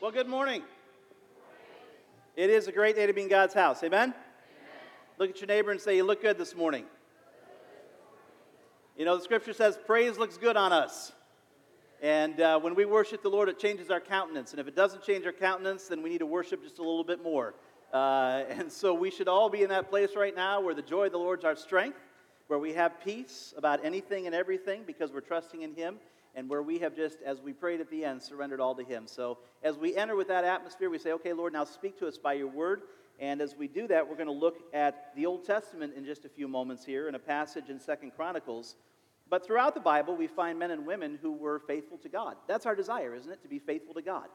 Well, good morning. It is a great day to be in God's house. Amen? Amen? Look at your neighbor and say, you look good this morning. You know, the scripture says praise looks good on us. And when we worship the Lord, it changes our countenance. And if it doesn't change our countenance, then we need to worship just a little bit more. And so we should all be in that place right now where the joy of the Lord is our strength, where we have peace about anything and everything because we're trusting in Him, and where we have just, as we prayed at the end, surrendered all to Him. So as we enter with that atmosphere, we say, okay, Lord, now speak to us by your word. And as we do that, we're going to look at the Old Testament in just a few moments here in a passage in 2 Chronicles. But throughout the Bible, we find men and women who were faithful to God. That's our desire, isn't it? To be faithful to God.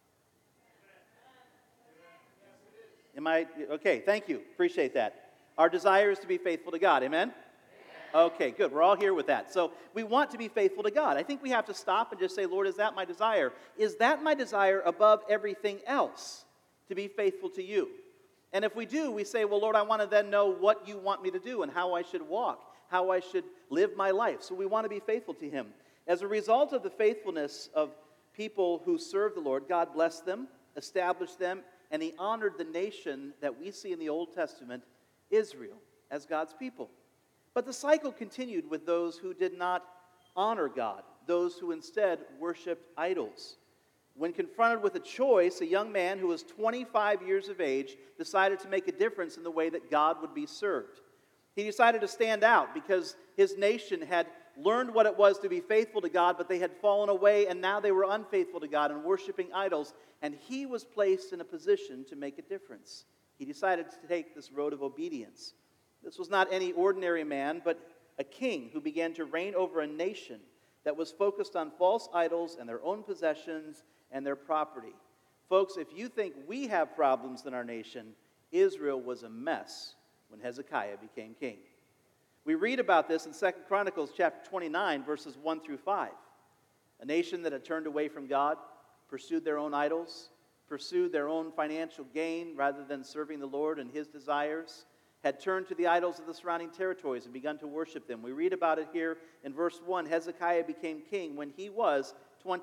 Am I? Okay, thank you. Appreciate that. Our desire is to be faithful to God. Amen? Okay, good. We're all here with that. So we want to be faithful to God. I think we have to stop and just say, Lord, is that my desire? Is that my desire above everything else, to be faithful to you? And if we do, we say, well, Lord, I want to then know what you want me to do and how I should walk, how I should live my life. So we want to be faithful to Him. As a result of the faithfulness of people who serve the Lord, God blessed them, established them, and He honored the nation that we see in the Old Testament, Israel, as God's people. But the cycle continued with those who did not honor God, those who instead worshiped idols. When confronted with a choice, a young man who was 25 years of age decided to make a difference in the way that God would be served. He decided to stand out because his nation had learned what it was to be faithful to God, but they had fallen away, and now they were unfaithful to God and worshiping idols, and he was placed in a position to make a difference. He decided to take this road of obedience. This was not any ordinary man, but a king who began to reign over a nation that was focused on false idols and their own possessions and their property. Folks, if you think we have problems in our nation, Israel was a mess when Hezekiah became king. We read about this in 2 Chronicles chapter 29, verses 1 through 5. A nation that had turned away from God, pursued their own idols, pursued their own financial gain rather than serving the Lord and His desires, had turned to the idols of the surrounding territories and begun to worship them. We read about it here in verse 1. Hezekiah became king when he was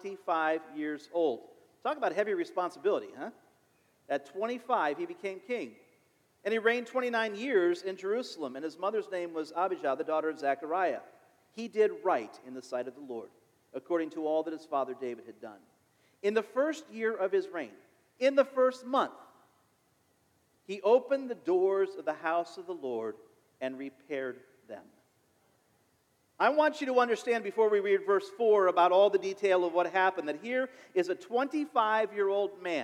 25 years old. Talk about heavy responsibility, huh? At 25, he became king. And he reigned 29 years in Jerusalem, and his mother's name was Abijah, the daughter of Zechariah. He did right in the sight of the Lord, according to all that his father David had done. In the first year of his reign, in the first month, he opened the doors of the house of the Lord and repaired them. I want you to understand before we read verse 4 about all the detail of what happened, that here is a 25-year-old man,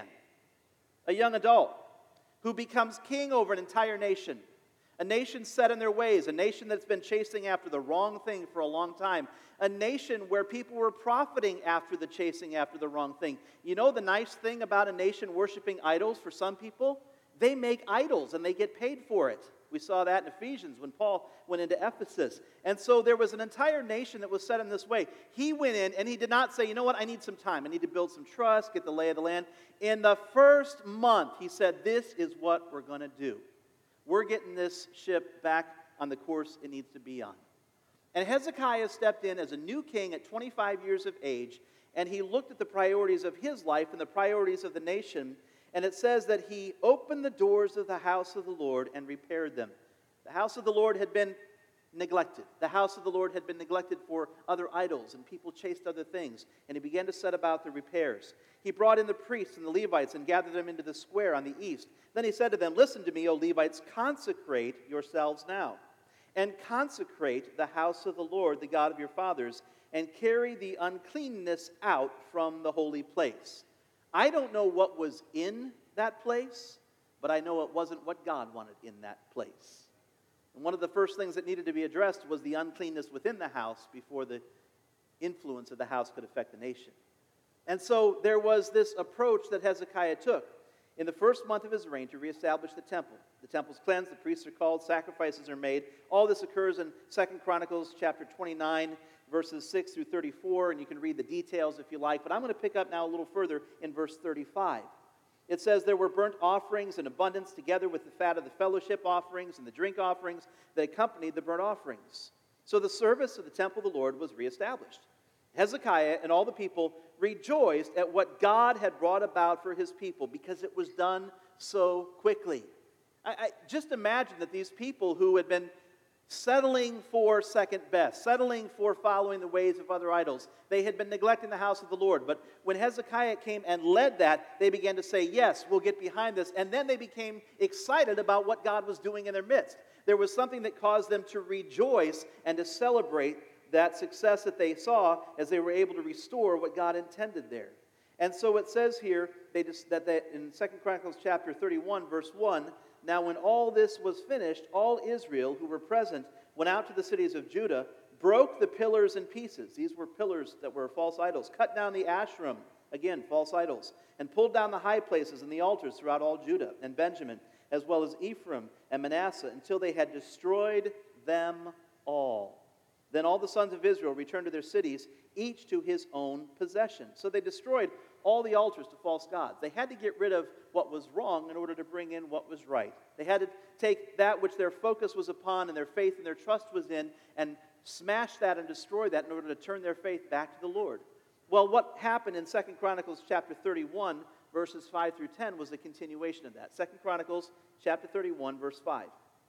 a young adult, who becomes king over an entire nation, a nation set in their ways, a nation that's been chasing after the wrong thing for a long time, a nation where people were profiting after the chasing after the wrong thing. You know the nice thing about a nation worshiping idols for some people? They make idols and they get paid for it. We saw that in Ephesians when Paul went into Ephesus. And so there was an entire nation that was set in this way. He went in and he did not say, you know what, I need some time. I need to build some trust, get the lay of the land. In the first month, he said, this is what we're going to do. We're getting this ship back on the course it needs to be on. And Hezekiah stepped in as a new king at 25 years of age, and he looked at the priorities of his life and the priorities of the nation. And it says that he opened the doors of the house of the Lord and repaired them. The house of the Lord had been neglected. The house of the Lord had been neglected for other idols, and people chased other things. And he began to set about the repairs. He brought in the priests and the Levites and gathered them into the square on the east. Then he said to them, listen to me, O Levites, consecrate yourselves now, and consecrate the house of the Lord, the God of your fathers, and carry the uncleanness out from the holy place. I don't know what was in that place, but I know it wasn't what God wanted in that place. And one of the first things that needed to be addressed was the uncleanness within the house before the influence of the house could affect the nation. And so there was this approach that Hezekiah took in the first month of his reign to reestablish the temple. The temple's cleansed, the priests are called, sacrifices are made. All this occurs in 2 Chronicles chapter 29, verses 6 through 34, and you can read the details if you like. But I'm going to pick up now a little further in verse 35. It says, there were burnt offerings in abundance together with the fat of the fellowship offerings and the drink offerings that accompanied the burnt offerings. So the service of the temple of the Lord was reestablished. Hezekiah and all the people rejoiced at what God had brought about for his people because it was done so quickly. I just imagine that these people who had been settling for second best, settling for following the ways of other idols, they had been neglecting the house of the Lord. But when Hezekiah came and led that, they began to say, yes, we'll get behind this. And then they became excited about what God was doing in their midst. There was something that caused them to rejoice and to celebrate that success that they saw as they were able to restore what God intended there. And so it says here that in 2 Chronicles chapter 31, verse 1, now when all this was finished, all Israel who were present went out to the cities of Judah, broke the pillars in pieces. These were pillars that were false idols. Cut down the Asherim, again, false idols, and pulled down the high places and the altars throughout all Judah and Benjamin, as well as Ephraim and Manasseh, until they had destroyed them all. Then all the sons of Israel returned to their cities, each to his own possession. So they destroyed all the altars to false gods. They had to get rid of what was wrong in order to bring in what was right. They had to take that which their focus was upon and their faith and their trust was in and smash that and destroy that in order to turn their faith back to the Lord. Well, what happened in 2 Chronicles chapter 31, verses 5 through 10 was the continuation of that. 2 Chronicles chapter 31, verse 5.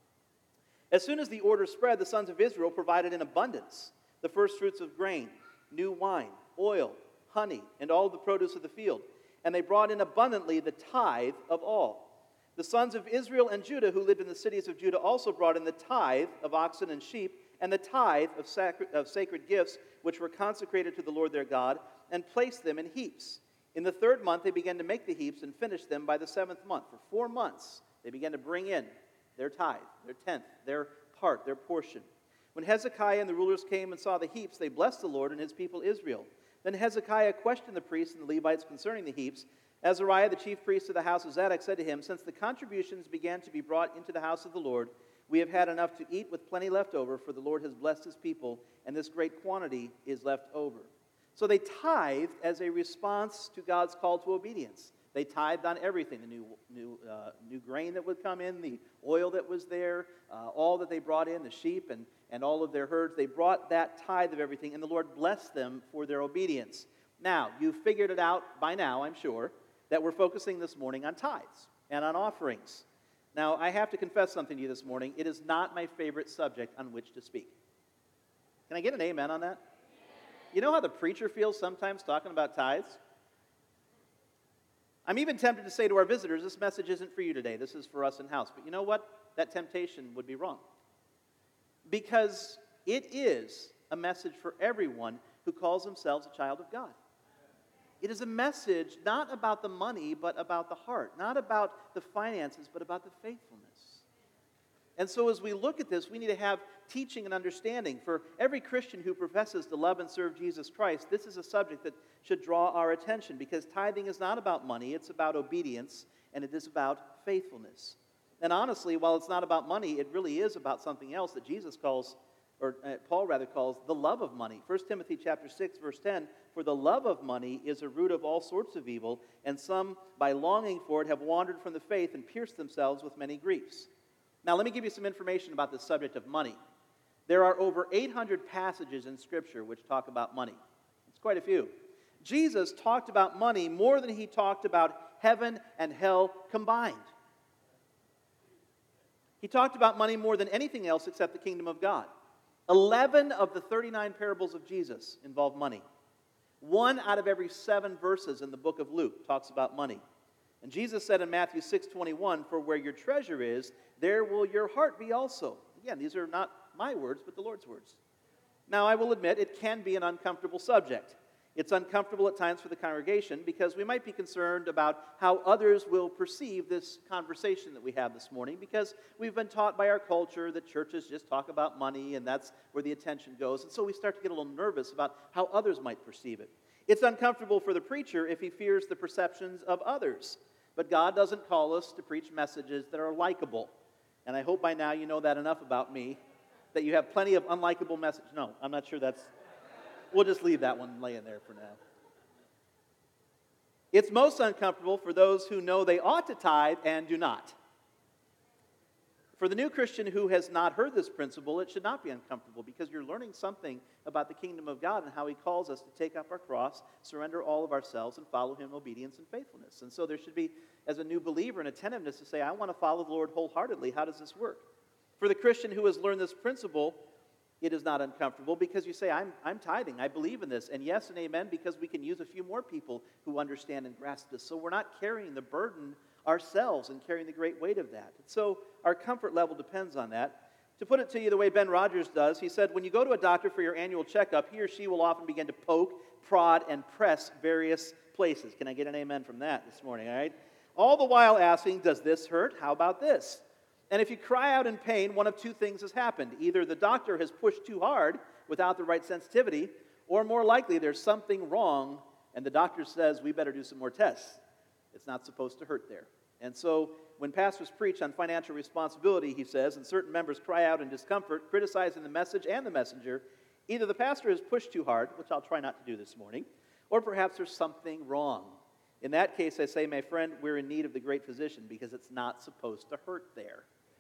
As soon as the order spread, the sons of Israel provided in abundance the first fruits of grain, new wine, oil, honey, and all the produce of the field. And they brought in abundantly the tithe of all. The sons of Israel and Judah who lived in the cities of Judah also brought in the tithe of oxen and sheep, and the tithe of sacred gifts which were consecrated to the Lord their God, and placed them in heaps. In the third month they began to make the heaps and finished them by the seventh month. For 4 months they began to bring in their tithe, their tenth, their part, their portion. When Hezekiah and the rulers came and saw the heaps, they blessed the Lord and his people Israel. Then Hezekiah questioned the priests and the Levites concerning the heaps. Azariah, the chief priest of the house of Zadok, said to him, since the contributions began to be brought into the house of the Lord, we have had enough to eat with plenty left over, for the Lord has blessed his people, and this great quantity is left over. So they tithed as a response to God's call to obedience. They tithed on everything, the new grain that would come in, the oil that was there, all that they brought in, the sheep and all of their herds. They brought that tithe of everything, and the Lord blessed them for their obedience. Now, you've figured it out by now, I'm sure, that we're focusing this morning on tithes and on offerings. Now, I have to confess something to you this morning. It is not my favorite subject on which to speak. Can I get an amen on that? You know how the preacher feels sometimes talking about tithes? I'm even tempted to say to our visitors, this message isn't for you today. This is for us in-house. But you know what? That temptation would be wrong. Because it is a message for everyone who calls themselves a child of God. It is a message not about the money, but about the heart. Not about the finances, but about the faithfulness. And so as we look at this, we need to have teaching and understanding. For every Christian who professes to love and serve Jesus Christ, this is a subject that should draw our attention, because tithing is not about money, it's about obedience, and it is about faithfulness. And honestly, while it's not about money, it really is about something else that Jesus calls, or Paul rather calls, the love of money. 1 Timothy chapter 6, verse 10, for the love of money is a root of all sorts of evil, and some, by longing for it, have wandered from the faith and pierced themselves with many griefs. Now, let me give you some information about the subject of money. There are over 800 passages in Scripture which talk about money. It's quite a few. Jesus talked about money more than he talked about heaven and hell combined. He talked about money more than anything else except the kingdom of God. 11 of the 39 parables of Jesus involve money. 1 out of every 7 verses in the book of Luke talks about money. And Jesus said in Matthew 6:21, for where your treasure is, there will your heart be also. Again, these are not my words, but the Lord's words. Now, I will admit it can be an uncomfortable subject. It's uncomfortable at times for the congregation because we might be concerned about how others will perceive this conversation that we have this morning, because we've been taught by our culture that churches just talk about money and that's where the attention goes. And so we start to get a little nervous about how others might perceive it. It's uncomfortable for the preacher if he fears the perceptions of others. But God doesn't call us to preach messages that are likable. And I hope by now you know that enough about me, that you have plenty of unlikable messages. No, I'm not sure that's... We'll just leave that one laying there for now. It's most uncomfortable for those who know they ought to tithe and do not. For the new Christian who has not heard this principle, it should not be uncomfortable because you're learning something about the kingdom of God and how he calls us to take up our cross, surrender all of ourselves, and follow him in obedience and faithfulness. And so there should be, as a new believer, an attentiveness to say, I want to follow the Lord wholeheartedly. How does this work? For the Christian who has learned this principle, it is not uncomfortable because you say, I'm tithing, I believe in this. And yes and amen, because we can use a few more people who understand and grasp this. So we're not carrying the burden ourselves and carrying the great weight of that. So our comfort level depends on that. To put it to you the way Ben Rogers does, he said, when you go to a doctor for your annual checkup, he or she will often begin to poke, prod, and press various places. Can I get an amen from that this morning, all right? All the while asking, does this hurt? How about this? And if you cry out in pain, one of two things has happened. Either the doctor has pushed too hard without the right sensitivity, or more likely there's something wrong, and the doctor says, we better do some more tests. It's not supposed to hurt there. And so when pastors preach on financial responsibility, he says, and certain members cry out in discomfort, criticizing the message and the messenger, either the pastor has pushed too hard, which I'll try not to do this morning, or perhaps there's something wrong. In that case, I say, my friend, we're in need of the great physician because it's not supposed to hurt there.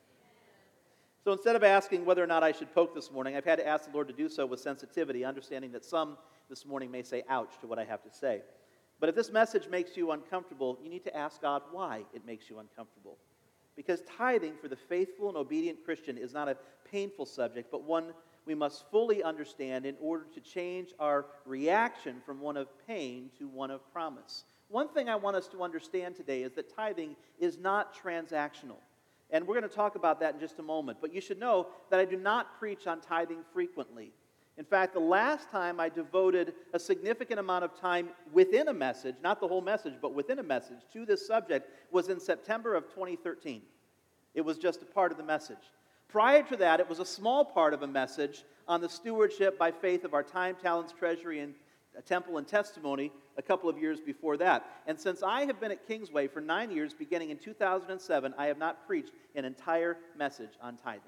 So instead of asking whether or not I should poke this morning, I've had to ask the Lord to do so with sensitivity, understanding that some this morning may say, ouch, to what I have to say. But if this message makes you uncomfortable, you need to ask God why it makes you uncomfortable. Because tithing for the faithful and obedient Christian is not a painful subject, but one we must fully understand in order to change our reaction from one of pain to one of promise. One thing I want us to understand today is that tithing is not transactional. And we're going to talk about that in just a moment. But you should know that I do not preach on tithing frequently. In fact, the last time I devoted a significant amount of time within a message, not the whole message, but within a message, to this subject was in September of 2013. It was just a part of the message. Prior to that, it was a small part of a message on the stewardship by faith of our time, talents, treasury, and temple and testimony a couple of years before that. And since I have been at Kingsway for 9 years, beginning in 2007, I have not preached an entire message on tithing.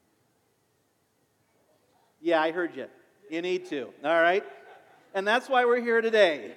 Yeah, I heard you. You need to, all right? And that's why we're here today.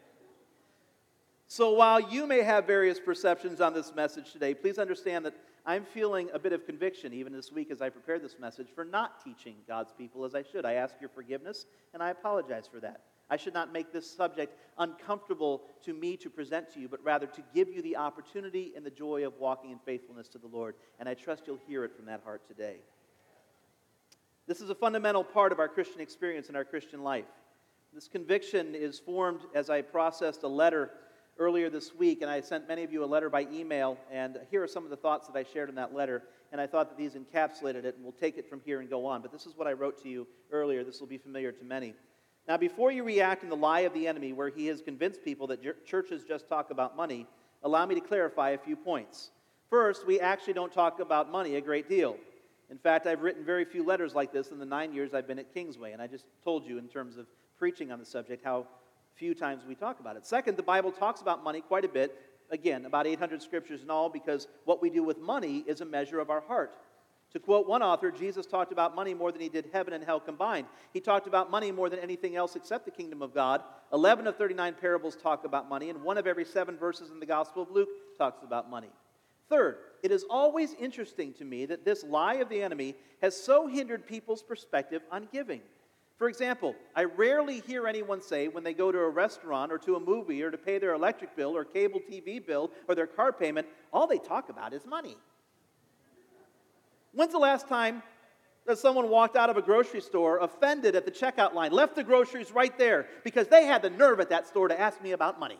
So while you may have various perceptions on this message today, please understand that I'm feeling a bit of conviction, even this week as I prepare this message, for not teaching God's people as I should. I ask your forgiveness, and I apologize for that. I should not make this subject uncomfortable to me to present to you, but rather to give you the opportunity and the joy of walking in faithfulness to the Lord. And I trust you'll hear it from that heart today. This is a fundamental part of our Christian experience and our Christian life. This conviction is formed as I processed a letter earlier this week, and I sent many of you a letter by email, and here are some of the thoughts that I shared in that letter, and I thought that these encapsulated it, and we'll take it from here and go on. But this is what I wrote to you earlier. This will be familiar to many. Now, before you react in the lie of the enemy where he has convinced people that churches just talk about money, allow me to clarify a few points. First, we actually don't talk about money a great deal. In fact, I've written very few letters like this in the 9 years I've been at Kingsway, and I just told you in terms of preaching on the subject how few times we talk about it. Second, the Bible talks about money quite a bit, again, about 800 scriptures in all, because what we do with money is a measure of our heart. To quote one author, Jesus talked about money more than he did heaven and hell combined. He talked about money more than anything else except the kingdom of God. 11 of 39 parables talk about money, and 1 of every 7 verses in the Gospel of Luke talks about money. Third, it is always interesting to me that this lie of the enemy has so hindered people's perspective on giving. For example, I rarely hear anyone say when they go to a restaurant or to a movie or to pay their electric bill or cable TV bill or their car payment, all they talk about is money. When's the last time that someone walked out of a grocery store offended at the checkout line, left the groceries right there because they had the nerve at that store to ask me about money?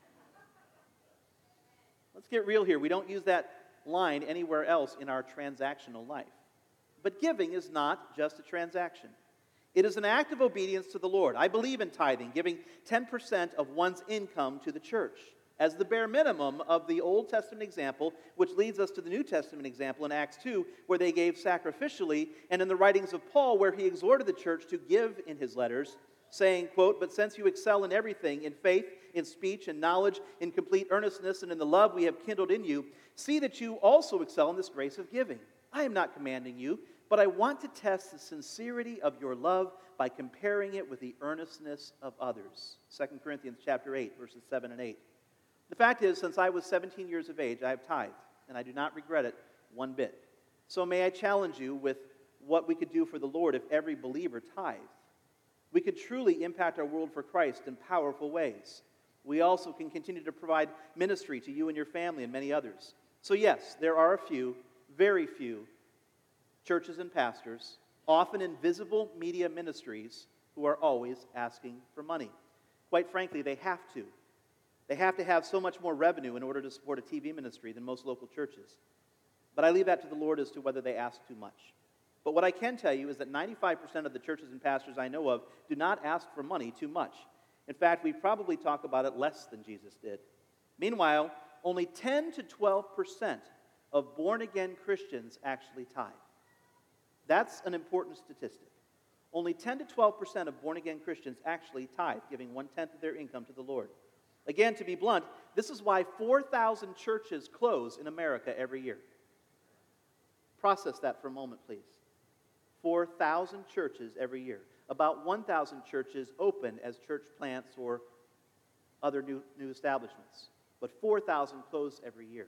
Let's get real here. We don't use that line anywhere else in our transactional life. But giving is not just a transaction. It is an act of obedience to the Lord. I believe in tithing, giving 10% of one's income to the church as the bare minimum of the Old Testament example, which leads us to the New Testament example in Acts 2, where they gave sacrificially, and in the writings of Paul, where he exhorted the church to give in his letters, saying, quote, "But since you excel in everything, in faith, in speech, in knowledge, in complete earnestness, and in the love we have kindled in you, see that you also excel in this grace of giving. I am not commanding you, but I want to test the sincerity of your love by comparing it with the earnestness of others." 2 Corinthians chapter 8, verses 7 and 8. The fact is, since I was 17 years of age, I have tithed, and I do not regret it one bit. So may I challenge you with what we could do for the Lord if every believer tithed. We could truly impact our world for Christ in powerful ways. We also can continue to provide ministry to you and your family and many others. So yes, there are a few, very few, churches and pastors, often invisible media ministries, who are always asking for money. Quite frankly, they have to. They have to have so much more revenue in order to support a TV ministry than most local churches. But I leave that to the Lord as to whether they ask too much. But what I can tell you is that 95% of the churches and pastors I know of do not ask for money too much. In fact, we probably talk about it less than Jesus did. Meanwhile, only 10 to 12% of born-again Christians actually tithe. That's an important statistic. Only 10 to 12% of born-again Christians actually tithe, giving 1/10 of their income to the Lord. Again, to be blunt, this is why 4,000 churches close in America every year. Process that for a moment, please. 4,000 churches every year. About 1,000 churches open as church plants or other new establishments. But 4,000 close every year.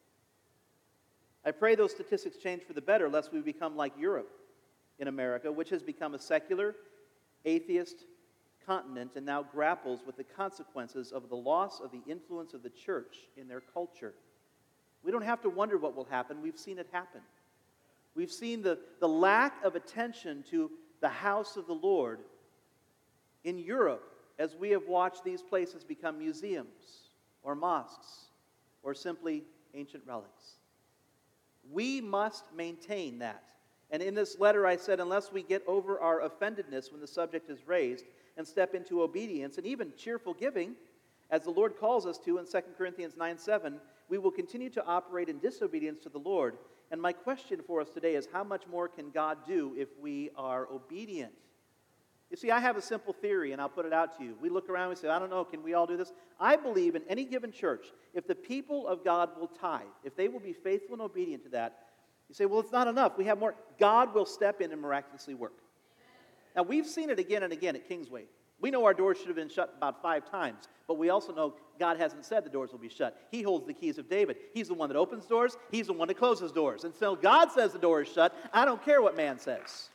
I pray those statistics change for the better, lest we become like Europe in America, which has become a secular, atheist continent and now grapples with the consequences of the loss of the influence of the church in their culture. We don't have to wonder what will happen. We've seen it happen. We've seen the lack of attention to the house of the Lord in Europe as we have watched these places become museums or mosques or simply ancient relics. We must maintain that. And in this letter I said, unless we get over our offendedness when the subject is raised and step into obedience and even cheerful giving, as the Lord calls us to in 2 Corinthians 9:7, we will continue to operate in disobedience to the Lord. And my question for us today is, how much more can God do if we are obedient? You see, I have a simple theory, and I'll put it out to you. We look around and we say, I don't know, can we all do this? I believe in any given church, if the people of God will tithe, if they will be faithful and obedient to that, you say, well, it's not enough. We have more. God will step in and miraculously work. Now, we've seen it again and again at Kingsway. We know our doors should have been shut about 5 times, but we also know God hasn't said the doors will be shut. He holds the keys of David. He's the one that opens doors. He's the one that closes doors. And so God says the door is shut. I don't care what man says.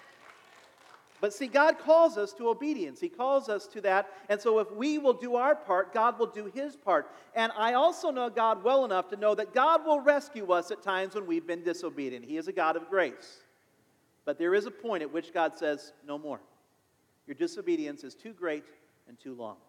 But see, God calls us to obedience. He calls us to that. And so if we will do our part, God will do His part. And I also know God well enough to know that God will rescue us at times when we've been disobedient. He is a God of grace. But there is a point at which God says, no more. Your disobedience is too great and too long.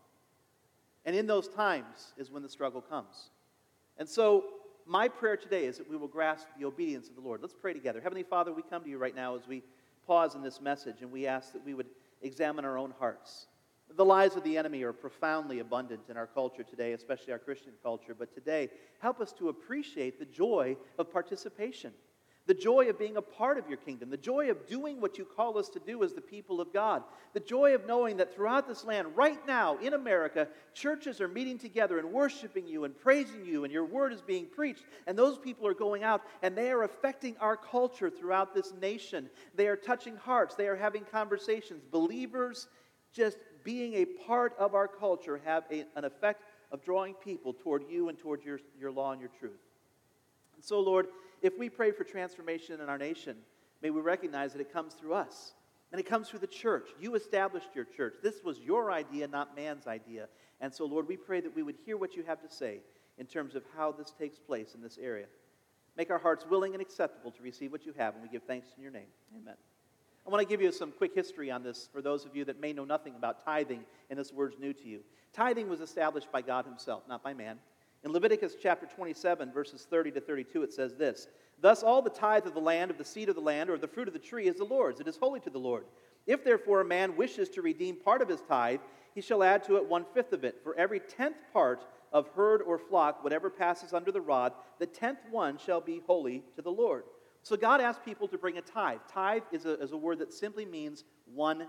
And in those times is when the struggle comes. And so my prayer today is that we will grasp the obedience of the Lord. Let's pray together. Heavenly Father, we come to you right now as we pause in this message, and we ask that we would examine our own hearts. The lies of the enemy are profoundly abundant in our culture today, especially our Christian culture. But today, help us to appreciate the joy of participation, the joy of being a part of your kingdom, the joy of doing what you call us to do as the people of God, the joy of knowing that throughout this land, right now in America, churches are meeting together and worshiping you and praising you, and your word is being preached, and those people are going out, and they are affecting our culture throughout this nation. They are touching hearts. They are having conversations. Believers just being a part of our culture have an effect of drawing people toward you and toward your law and your truth. And so, Lord, if we pray for transformation in our nation, may we recognize that it comes through us. And it comes through the church. You established your church. This was your idea, not man's idea. And so, Lord, we pray that we would hear what you have to say in terms of how this takes place in this area. Make our hearts willing and acceptable to receive what you have, and we give thanks in your name. Amen. I want to give you some quick history on this for those of you that may know nothing about tithing, and this word's new to you. Tithing was established by God himself, not by man. In Leviticus chapter 27, verses 30 to 32, it says this: Thus all the tithe of the land, of the seed of the land, or of the fruit of the tree is the Lord's. It is holy to the Lord. If therefore a man wishes to redeem part of his tithe, he shall add to it 1/5 of it. For every 10th part of herd or flock, whatever passes under the rod, the 10th one shall be holy to the Lord. So God asked people to bring a tithe. Tithe is a word that simply means 1/10.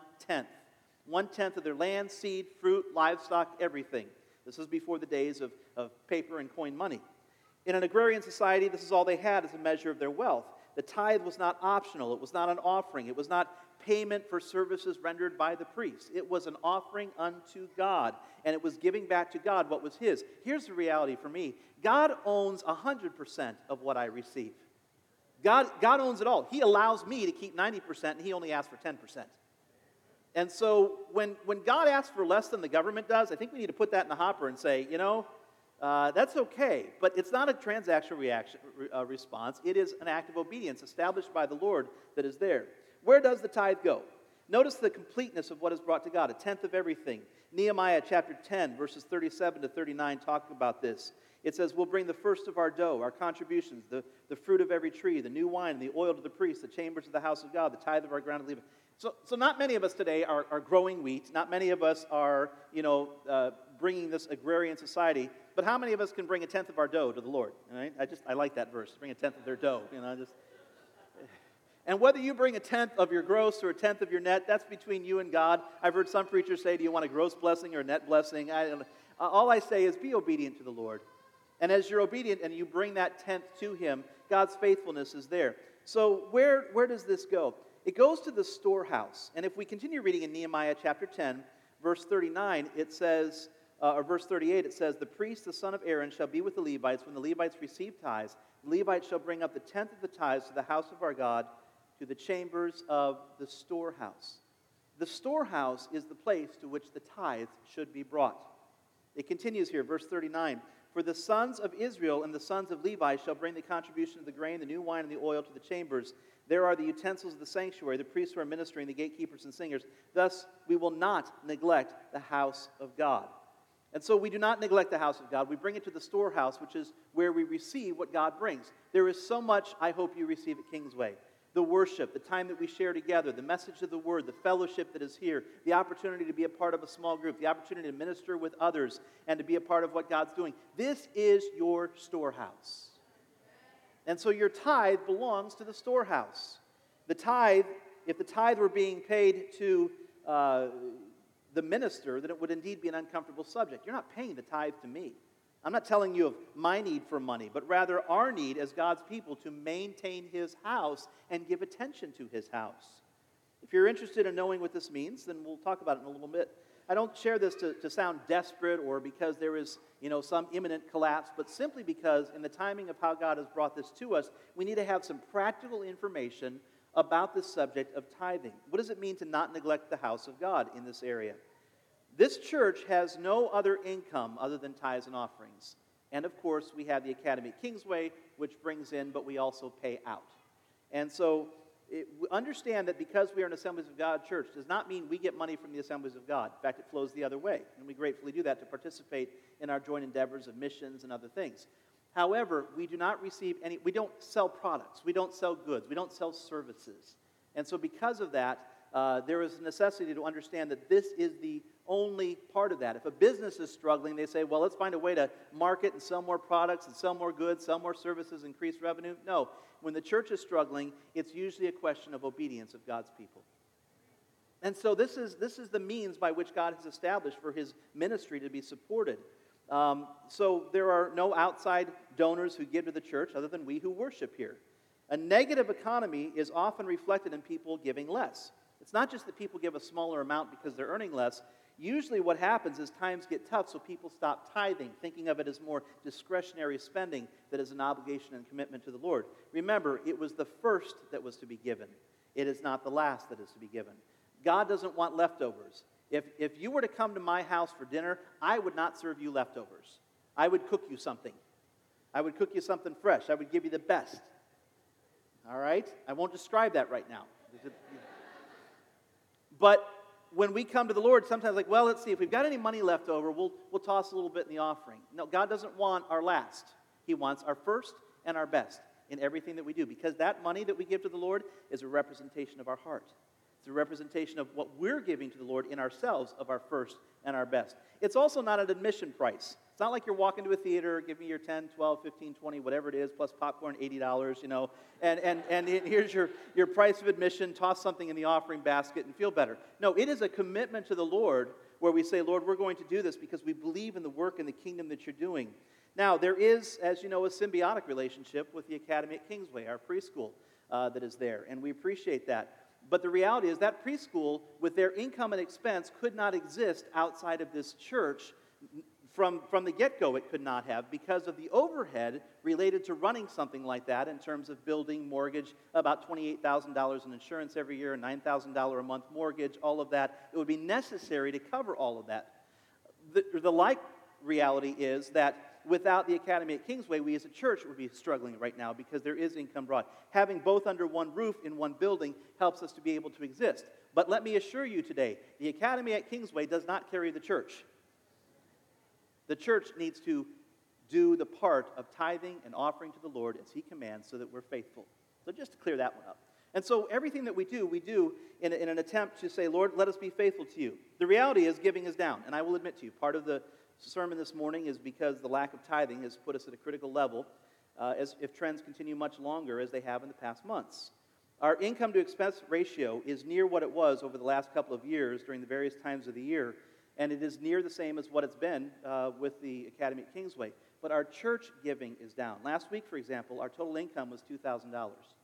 1/10 of their land, seed, fruit, livestock, everything. This is before the days of paper and coin money. In an agrarian society, this is all they had as a measure of their wealth. The tithe was not optional. It was not an offering. It was not payment for services rendered by the priest. It was an offering unto God, and it was giving back to God what was his. Here's the reality for me. God owns 100% of what I receive. God owns it all. He allows me to keep 90%, and he only asks for 10%. And so when God asks for less than the government does, I think we need to put that in the hopper and say, that's okay, but it's not a transactional response. It is an act of obedience established by the Lord that is there. Where does the tithe go? Notice the completeness of what is brought to God, a tenth of everything. Nehemiah chapter 10, verses 37 to 39 talk about this. It says, we'll bring the first of our dough, our contributions, the fruit of every tree, the new wine, the oil to the priest, the chambers of the house of God, the tithe of our ground. So not many of us today are growing wheat. Not many of us are, bringing this agrarian society. But how many of us can bring a tenth of our dough to the Lord? Right? I like that verse. Bring a tenth of their dough. And whether you bring a tenth of your gross or a tenth of your net, that's between you and God. I've heard some preachers say, do you want a gross blessing or a net blessing? All I say is be obedient to the Lord. And as you're obedient and you bring that tenth to him, God's faithfulness is there. So where does this go? It goes to the storehouse. And if we continue reading in Nehemiah chapter 10, verse 39, it says, or verse 38, it says, the priest, the son of Aaron, shall be with the Levites. When the Levites receive tithes, the Levites shall bring up the tenth of the tithes to the house of our God, to the chambers of the storehouse. The storehouse is the place to which the tithes should be brought. It continues here, verse 39. For the sons of Israel and the sons of Levi shall bring the contribution of the grain, the new wine, and the oil to the chambers. There are the utensils of the sanctuary, the priests who are ministering, the gatekeepers and singers. Thus, we will not neglect the house of God. And so we do not neglect the house of God. We bring it to the storehouse, which is where we receive what God brings. There is so much I hope you receive at Kingsway. The worship, the time that we share together, the message of the word, the fellowship that is here, the opportunity to be a part of a small group, the opportunity to minister with others and to be a part of what God's doing. This is your storehouse. And so your tithe belongs to the storehouse. The tithe, if the tithe were being paid to the minister, then it would indeed be an uncomfortable subject. You're not paying the tithe to me. I'm not telling you of my need for money, but rather our need as God's people to maintain his house and give attention to his house. If you're interested in knowing what this means, then we'll talk about it in a little bit. I don't share this to sound desperate or because there is, some imminent collapse, but simply because in the timing of how God has brought this to us, we need to have some practical information about this subject of tithing. What does it mean to not neglect the house of God in this area? This church has no other income other than tithes and offerings. And of course, we have the Academy at Kingsway, which brings in, but we also pay out. And so, understand that because we are an Assemblies of God church does not mean we get money from the Assemblies of God. In fact, it flows the other way. And we gratefully do that to participate in our joint endeavors of missions and other things. However, we do not receive we don't sell products, we don't sell goods, we don't sell services. And so because of that, there is a necessity to understand that this is the only part of that. If a business is struggling, they say, well, let's find a way to market and sell more products and sell more goods, sell more services, increase revenue. No. When the church is struggling, it's usually a question of obedience of God's people. And so this is the means by which God has established for his ministry to be supported. So there are no outside donors who give to the church other than we who worship here. A negative economy is often reflected in people giving less. It's not just that people give a smaller amount because they're earning less. Usually what happens is times get tough, so people stop tithing, thinking of it as more discretionary spending that is an obligation and commitment to the Lord. Remember, it was the first that was to be given. It is not the last that is to be given. God doesn't want leftovers. If you were to come to my house for dinner, I would not serve you leftovers. I would cook you something. I would cook you something fresh. I would give you the best. All right? I won't describe that right now. But when we come to the Lord, sometimes let's see, if we've got any money left over, we'll toss a little bit in the offering. No, God doesn't want our last. He wants our first and our best in everything that we do, because that money that we give to the Lord is a representation of our heart. It's a representation of what we're giving to the Lord in ourselves of our first and our best. It's also not an admission price. It's not like you're walking to a theater, give me your 10, 12, 15, 20, whatever it is, plus popcorn, $80, and here's your price of admission, toss something in the offering basket and feel better. No, it is a commitment to the Lord where we say, Lord, we're going to do this because we believe in the work and the kingdom that you're doing. Now, there is, as you know, a symbiotic relationship with the Academy at Kingsway, our preschool that is there, and we appreciate that. But the reality is that preschool, with their income and expense, could not exist outside of this church From the get-go, it could not have because of the overhead related to running something like that in terms of building, mortgage, about $28,000 in insurance every year, $9,000 a month mortgage, all of that. It would be necessary to cover all of that. The like reality is that without the Academy at Kingsway, we as a church would be struggling right now because there is income brought. Having both under one roof in one building helps us to be able to exist. But let me assure you today, the Academy at Kingsway does not carry the church. The church needs to do the part of tithing and offering to the Lord as He commands so that we're faithful. So just to clear that one up. And so everything that we do in an attempt to say, Lord, let us be faithful to you. The reality is giving is down. And I will admit to you, part of the sermon this morning is because the lack of tithing has put us at a critical level as if trends continue much longer as they have in the past months. Our income to expense ratio is near what it was over the last couple of years during the various times of the year, and it is near the same as what it's been with the Academy at Kingsway. But our church giving is down. Last week, for example, our total income was $2,000.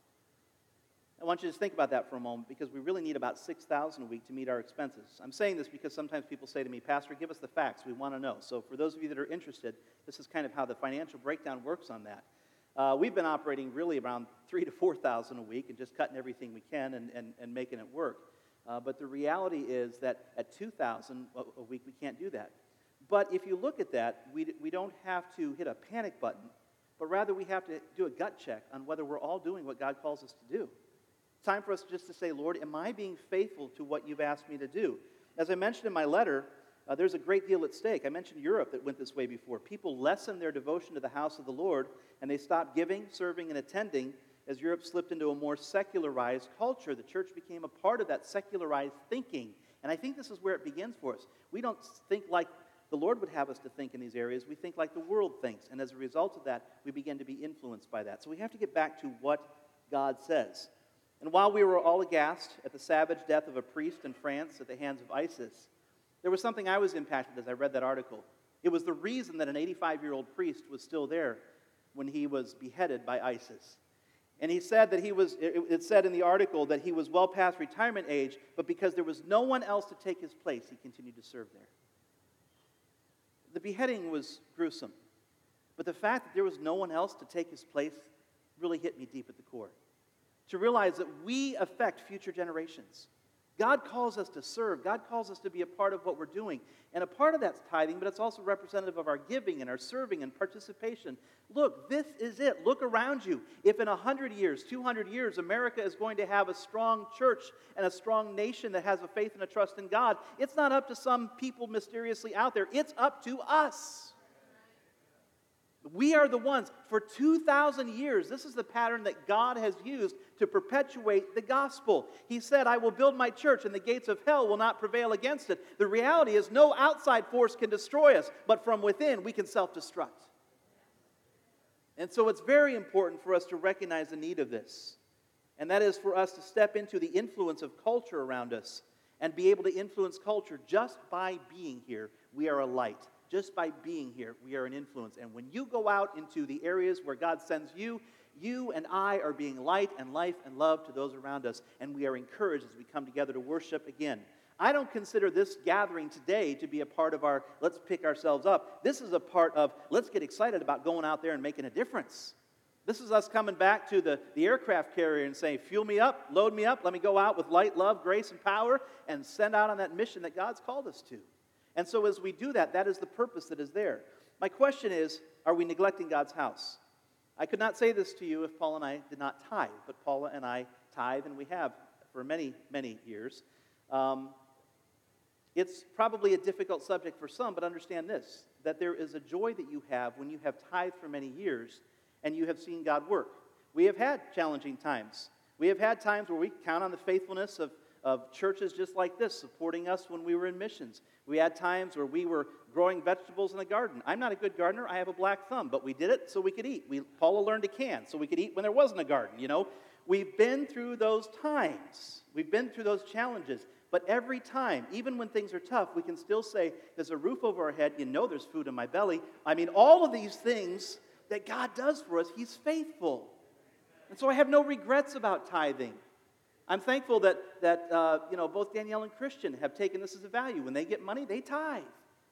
I want you to just think about that for a moment because we really need about $6,000 a week to meet our expenses. I'm saying this because sometimes people say to me, Pastor, give us the facts. We want to know. So for those of you that are interested, this is kind of how the financial breakdown works on that. We've been operating really around $3,000 to $4,000 a week and just cutting everything we can and making it work. But the reality is that at $2,000 a week, we can't do that. But if you look at that, we don't have to hit a panic button, but rather we have to do a gut check on whether we're all doing what God calls us to do. It's time for us just to say, Lord, am I being faithful to what you've asked me to do? As I mentioned in my letter, there's a great deal at stake. I mentioned Europe that went this way before. People lessened their devotion to the house of the Lord, and they stopped giving, serving, and attending. As Europe slipped into a more secularized culture, the church became a part of that secularized thinking. And I think this is where it begins for us. We don't think like the Lord would have us to think in these areas. We think like the world thinks. And as a result of that, we begin to be influenced by that. So we have to get back to what God says. And while we were all aghast at the savage death of a priest in France at the hands of ISIS, there was something I was impacted as I read that article. It was the reason that an 85-year-old priest was still there when he was beheaded by ISIS. And he said that it said in the article that he was well past retirement age, but because there was no one else to take his place, he continued to serve there. The beheading was gruesome, but the fact that there was no one else to take his place really hit me deep at the core. To realize that we affect future generations. God calls us to serve. God calls us to be a part of what we're doing. And a part of that's tithing, but it's also representative of our giving and our serving and participation. Look, this is it. Look around you. If in 100 years, 200 years, America is going to have a strong church and a strong nation that has a faith and a trust in God, it's not up to some people mysteriously out there. It's up to us. We are the ones. For 2,000 years, this is the pattern that God has used to perpetuate the gospel. He said, I will build my church, and the gates of hell will not prevail against it. The reality is no outside force can destroy us, but from within we can self-destruct. And so it's very important for us to recognize the need of this. And that is for us to step into the influence of culture around us and be able to influence culture just by being here. We are a light. Just by being here, we are an influence. And when you go out into the areas where God sends you, you and I are being light and life and love to those around us. And we are encouraged as we come together to worship again. I don't consider this gathering today to be a part of our let's pick ourselves up. This is a part of let's get excited about going out there and making a difference. This is us coming back to the aircraft carrier and saying, fuel me up, load me up, let me go out with light, love, grace, and power, and send out on that mission that God's called us to. And so as we do that, that is the purpose that is there. My question is, are we neglecting God's house? I could not say this to you if Paula and I did not tithe, but Paula and I tithe, and we have for many, many years. It's probably a difficult subject for some, but understand this, that there is a joy that you have when you have tithed for many years and you have seen God work. We have had challenging times. We have had times where we count on the faithfulness of churches just like this, supporting us when we were in missions. We had times where we were growing vegetables in the garden. I'm not a good gardener. I have a black thumb, but we did it so we could eat. Paula learned to can so we could eat when there wasn't a garden, you know. We've been through those times. We've been through those challenges. But every time, even when things are tough, we can still say, there's a roof over our head. You know there's food in my belly. I mean, all of these things that God does for us, He's faithful. And so I have no regrets about tithing. I'm thankful that both Danielle and Christian have taken this as a value. When they get money, they tithe.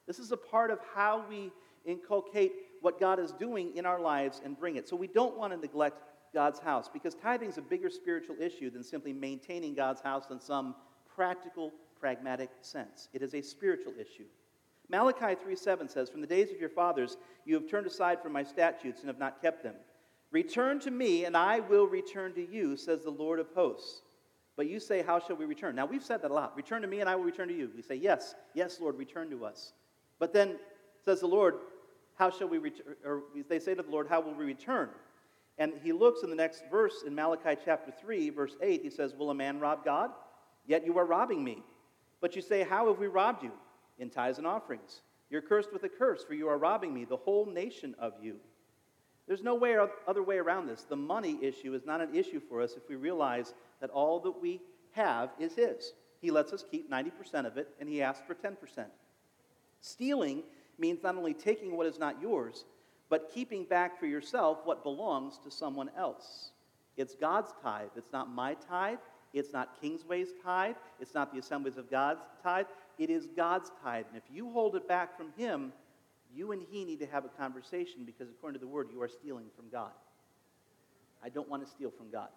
This is a part of how we inculcate what God is doing in our lives and bring it. So we don't want to neglect God's house, because tithing is a bigger spiritual issue than simply maintaining God's house in some practical, pragmatic sense. It is a spiritual issue. Malachi 3:7 says, "From the days of your fathers you have turned aside from my statutes and have not kept them. Return to me, and I will return to you, says the Lord of hosts. But you say, how shall we return?" Now, we've said that a lot. Return to me, and I will return to you. We say, yes, yes, Lord, return to us. But then, says the Lord, how shall we return? Or they say to the Lord, how will we return? And he looks in the next verse in Malachi chapter 3, verse 8. He says, "Will a man rob God? Yet you are robbing me. But you say, how have we robbed you? In tithes and offerings. You're cursed with a curse, for you are robbing me, the whole nation of you." There's no other way around this. The money issue is not an issue for us if we realize that all that we have is his. He lets us keep 90% of it, and he asks for 10%. Stealing means not only taking what is not yours, but keeping back for yourself what belongs to someone else. It's God's tithe. It's not my tithe. It's not Kingsway's tithe. It's not the Assemblies of God's tithe. It is God's tithe. And if you hold it back from him, you and he need to have a conversation, because according to the word, you are stealing from God. I don't want to steal from God.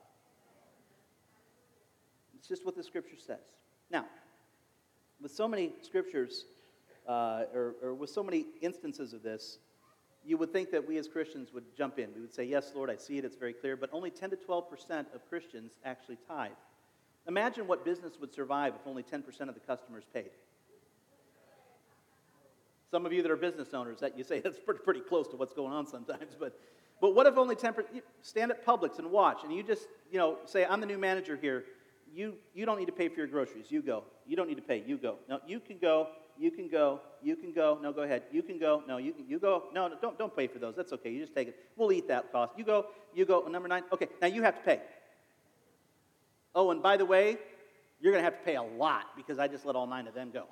It's just what the scripture says. Now, with so many scriptures, or with so many instances of this, you would think that we as Christians would jump in. We would say, yes, Lord, I see it, it's very clear, but only 10 to 12% of Christians actually tithe. Imagine what business would survive if only 10% of the customers paid. Some of you that are business owners, that you say that's pretty close to what's going on sometimes, but what if only 10%, stand at Publix and watch, and you just, say, I'm the new manager here. You don't need to pay for your groceries. You go. You don't need to pay. You go. No, you can go. You can go. You can go. No, go ahead. You can go. No, you go. No, don't pay for those. That's okay. You just take it. We'll eat that cost. You go. You go. Number 9. Okay, now you have to pay. Oh, and by the way, you're going to have to pay a lot because I just let all 9 of them go.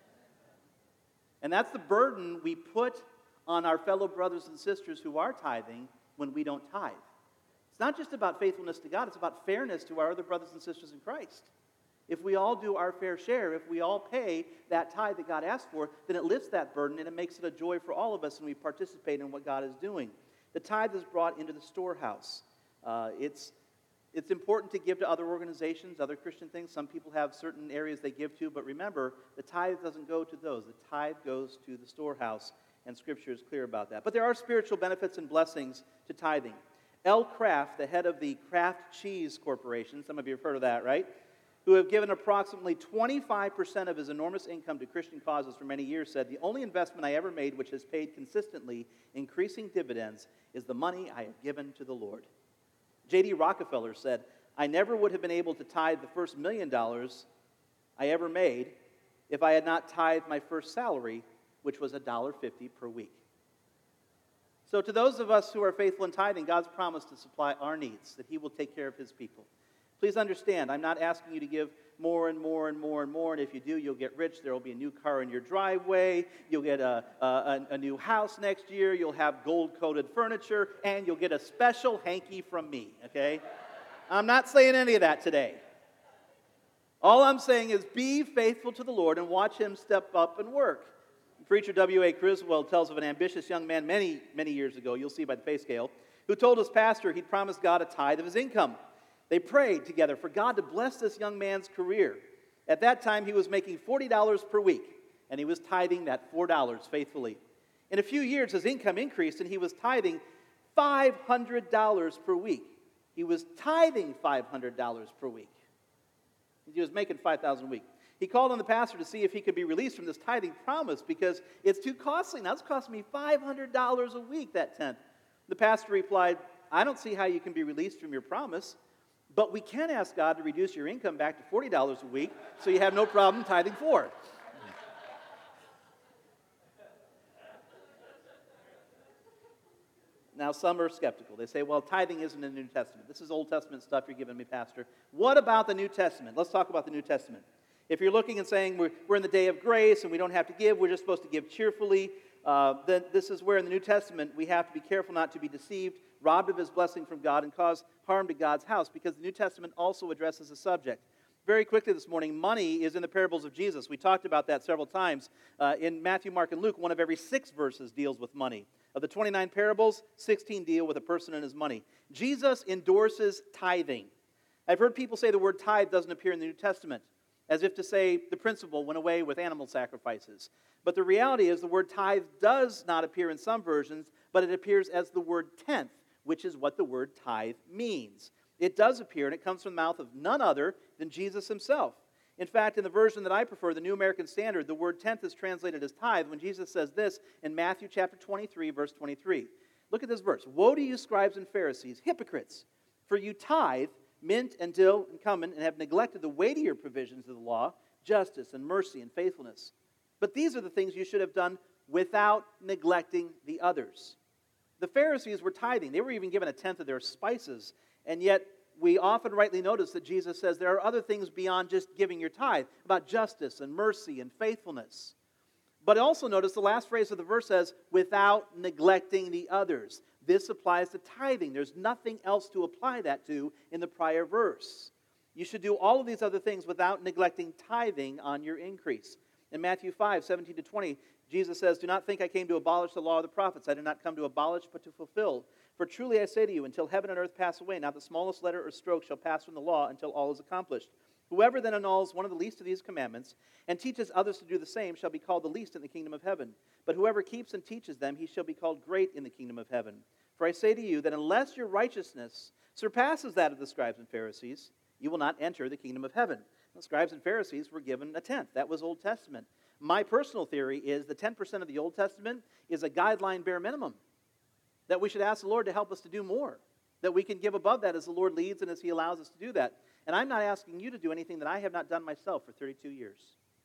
And that's the burden we put on our fellow brothers and sisters who are tithing when we don't tithe. It's not just about faithfulness to God, it's about fairness to our other brothers and sisters in Christ. If we all do our fair share, if we all pay that tithe that God asked for, then it lifts that burden and it makes it a joy for all of us, and we participate in what God is doing. The tithe is brought into the storehouse. It's important to give to other organizations, other Christian things. Some people have certain areas they give to, but remember, the tithe doesn't go to those. The tithe goes to the storehouse, and Scripture is clear about that. But there are spiritual benefits and blessings to tithing. L. Kraft, the head of the Kraft Cheese Corporation, some of you have heard of that, right? Who have given approximately 25% of his enormous income to Christian causes for many years, said, "The only investment I ever made which has paid consistently increasing dividends is the money I have given to the Lord." J.D. Rockefeller said, "I never would have been able to tithe the first $1 million I ever made if I had not tithed my first salary, which was $1.50 per week." So to those of us who are faithful in tithing, God's promised to supply our needs, that he will take care of his people. Please understand, I'm not asking you to give more and more and more and more, and if you do, you'll get rich. There will be a new car in your driveway. You'll get a new house next year. You'll have gold-coated furniture, and you'll get a special hanky from me, okay? I'm not saying any of that today. All I'm saying is be faithful to the Lord and watch him step up and work. Preacher W.A. Criswell tells of an ambitious young man many, many years ago, you'll see by the pay scale, who told his pastor he'd promised God a tithe of his income. They prayed together for God to bless this young man's career. At that time, he was making $40 per week, and he was tithing that $4 faithfully. In a few years, his income increased, and he was tithing $500 per week. He was tithing $500 per week. He was making $5,000 a week. He called on the pastor to see if he could be released from this tithing promise because it's too costly. Now, it's costing me $500 a week, that tenth. The pastor replied, "I don't see how you can be released from your promise, but we can ask God to reduce your income back to $40 a week so you have no problem tithing $4." Now, some are skeptical. They say, well, tithing isn't in the New Testament. This is Old Testament stuff you're giving me, Pastor. What about the New Testament? Let's talk about the New Testament. If you're looking and saying we're in the day of grace and we don't have to give, we're just supposed to give cheerfully, then this is where in the New Testament we have to be careful not to be deceived, robbed of his blessing from God, and cause harm to God's house, because the New Testament also addresses the subject. very quickly this morning, money is in the parables of Jesus. We talked about that several times. In Matthew, Mark, and Luke, one of every 6 verses deals with money. Of the 29 parables, 16 deal with a person and his money. Jesus endorses tithing. I've heard people say the word tithe doesn't appear in the New Testament, as if to say the principle went away with animal sacrifices. But the reality is the word tithe does not appear in some versions, but it appears as the word tenth, which is what the word tithe means. It does appear, and it comes from the mouth of none other than Jesus himself. In fact, in the version that I prefer, the New American Standard, the word tenth is translated as tithe when Jesus says this in Matthew chapter 23, verse 23. Look at this verse. Woe to you, scribes and Pharisees, hypocrites, for you tithe mint and dill and cumin, and have neglected the weightier provisions of the law, justice and mercy and faithfulness. But these are the things you should have done without neglecting the others. The Pharisees were tithing. They were even given a tenth of their spices. And yet, we often rightly notice that Jesus says there are other things beyond just giving your tithe, about justice and mercy and faithfulness. But also notice the last phrase of the verse says, without neglecting the others. This applies to tithing. There's nothing else to apply that to in the prior verse. You should do all of these other things without neglecting tithing on your increase. In Matthew 5, 17 to 20, Jesus says, do not think I came to abolish the law of the prophets. I did not come to abolish, but to fulfill. For truly I say to you, until heaven and earth pass away, not the smallest letter or stroke shall pass from the law until all is accomplished. Whoever then annuls one of the least of these commandments and teaches others to do the same shall be called the least in the kingdom of heaven. But whoever keeps and teaches them, he shall be called great in the kingdom of heaven. For I say to you that unless your righteousness surpasses that of the scribes and Pharisees, you will not enter the kingdom of heaven. The scribes and Pharisees were given a tenth. That was Old Testament. My personal theory is the 10% of the Old Testament is a guideline bare minimum, that we should ask the Lord to help us to do more, that we can give above that as the Lord leads and as He allows us to do that. And I'm not asking you to do anything that I have not done myself for 32 years.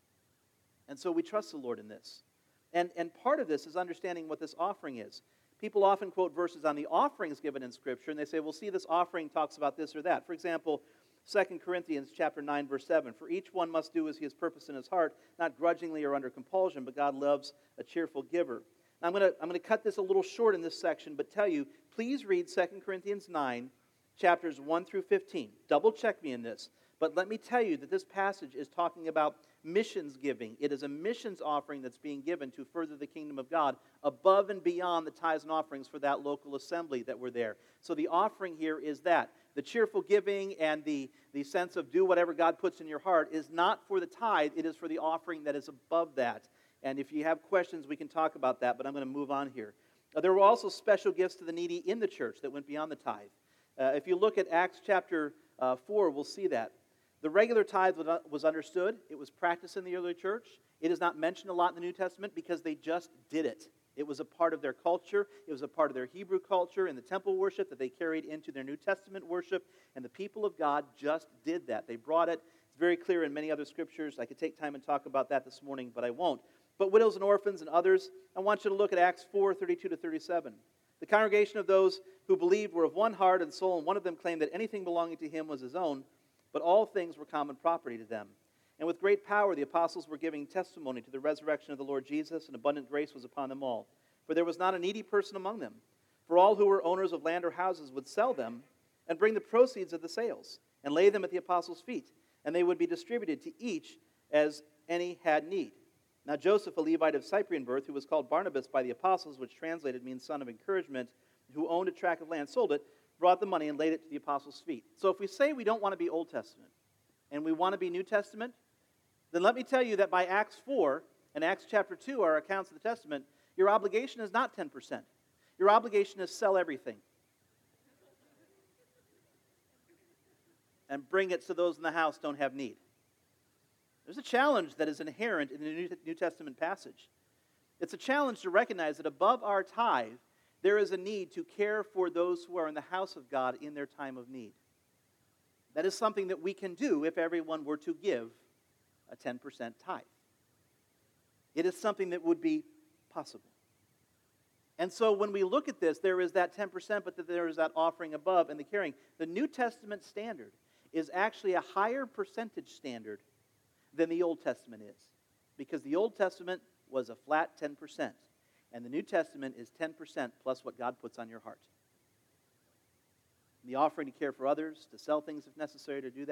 And so we trust the Lord in this. And part of this is understanding what this offering is. People often quote verses on the offerings given in Scripture, and they say, well, see, this offering talks about this or that. For example, 2 Corinthians chapter 9, verse 7, for each one must do as he has purposed in his heart, not grudgingly or under compulsion, but God loves a cheerful giver. Now, I'm going to cut this a little short in this section, but tell you, please read 2 Corinthians 9, chapters 1 through 15. Double check me in this. But let me tell you that this passage is talking about missions giving. It is a missions offering that's being given to further the kingdom of God above and beyond the tithes and offerings for that local assembly that were there. So the offering here is that. The cheerful giving and the sense of do whatever God puts in your heart is not for the tithe. It is for the offering that is above that. And if you have questions, we can talk about that, but I'm going to move on here. There were also special gifts to the needy in the church that went beyond the tithe. If you look at Acts chapter 4, we'll see that. The regular tithe was understood. It was practiced in the early church. It is not mentioned a lot in the New Testament because they just did it. It was a part of their culture. It was a part of their Hebrew culture and the temple worship that they carried into their New Testament worship. And the people of God just did that. They brought it. It's very clear in many other scriptures. I could take time and talk about that this morning, but I won't. But widows and orphans and others, I want you to look at Acts 4, 32 to 37. The congregation of those who believed were of one heart and soul, and one of them claimed that anything belonging to him was his own, but all things were common property to them. And with great power the apostles were giving testimony to the resurrection of the Lord Jesus, and abundant grace was upon them all. For there was not a needy person among them. For all who were owners of land or houses would sell them and bring the proceeds of the sales and lay them at the apostles' feet, and they would be distributed to each as any had need. Now Joseph, a Levite of Cyprian birth, who was called Barnabas by the apostles, which translated means son of encouragement, who owned a tract of land, sold it, brought the money, and laid it to the apostles' feet. So if we say we don't want to be Old Testament and we want to be New Testament, then let me tell you that by Acts 4 and Acts chapter 2 are accounts of the Testament, your obligation is not 10%. Your obligation is sell everything and bring it so those in the house don't have need. There's a challenge that is inherent in the New Testament passage. It's a challenge to recognize that above our tithe, there is a need to care for those who are in the house of God in their time of need. That is something that we can do if everyone were to give a 10% tithe. It is something that would be possible. And so when we look at this, there is that 10%, but there is that offering above and the caring. The New Testament standard is actually a higher percentage standard than the Old Testament is. Because the Old Testament was a flat 10%. And the New Testament is 10% plus what God puts on your heart. The offering to care for others, to sell things if necessary to do that,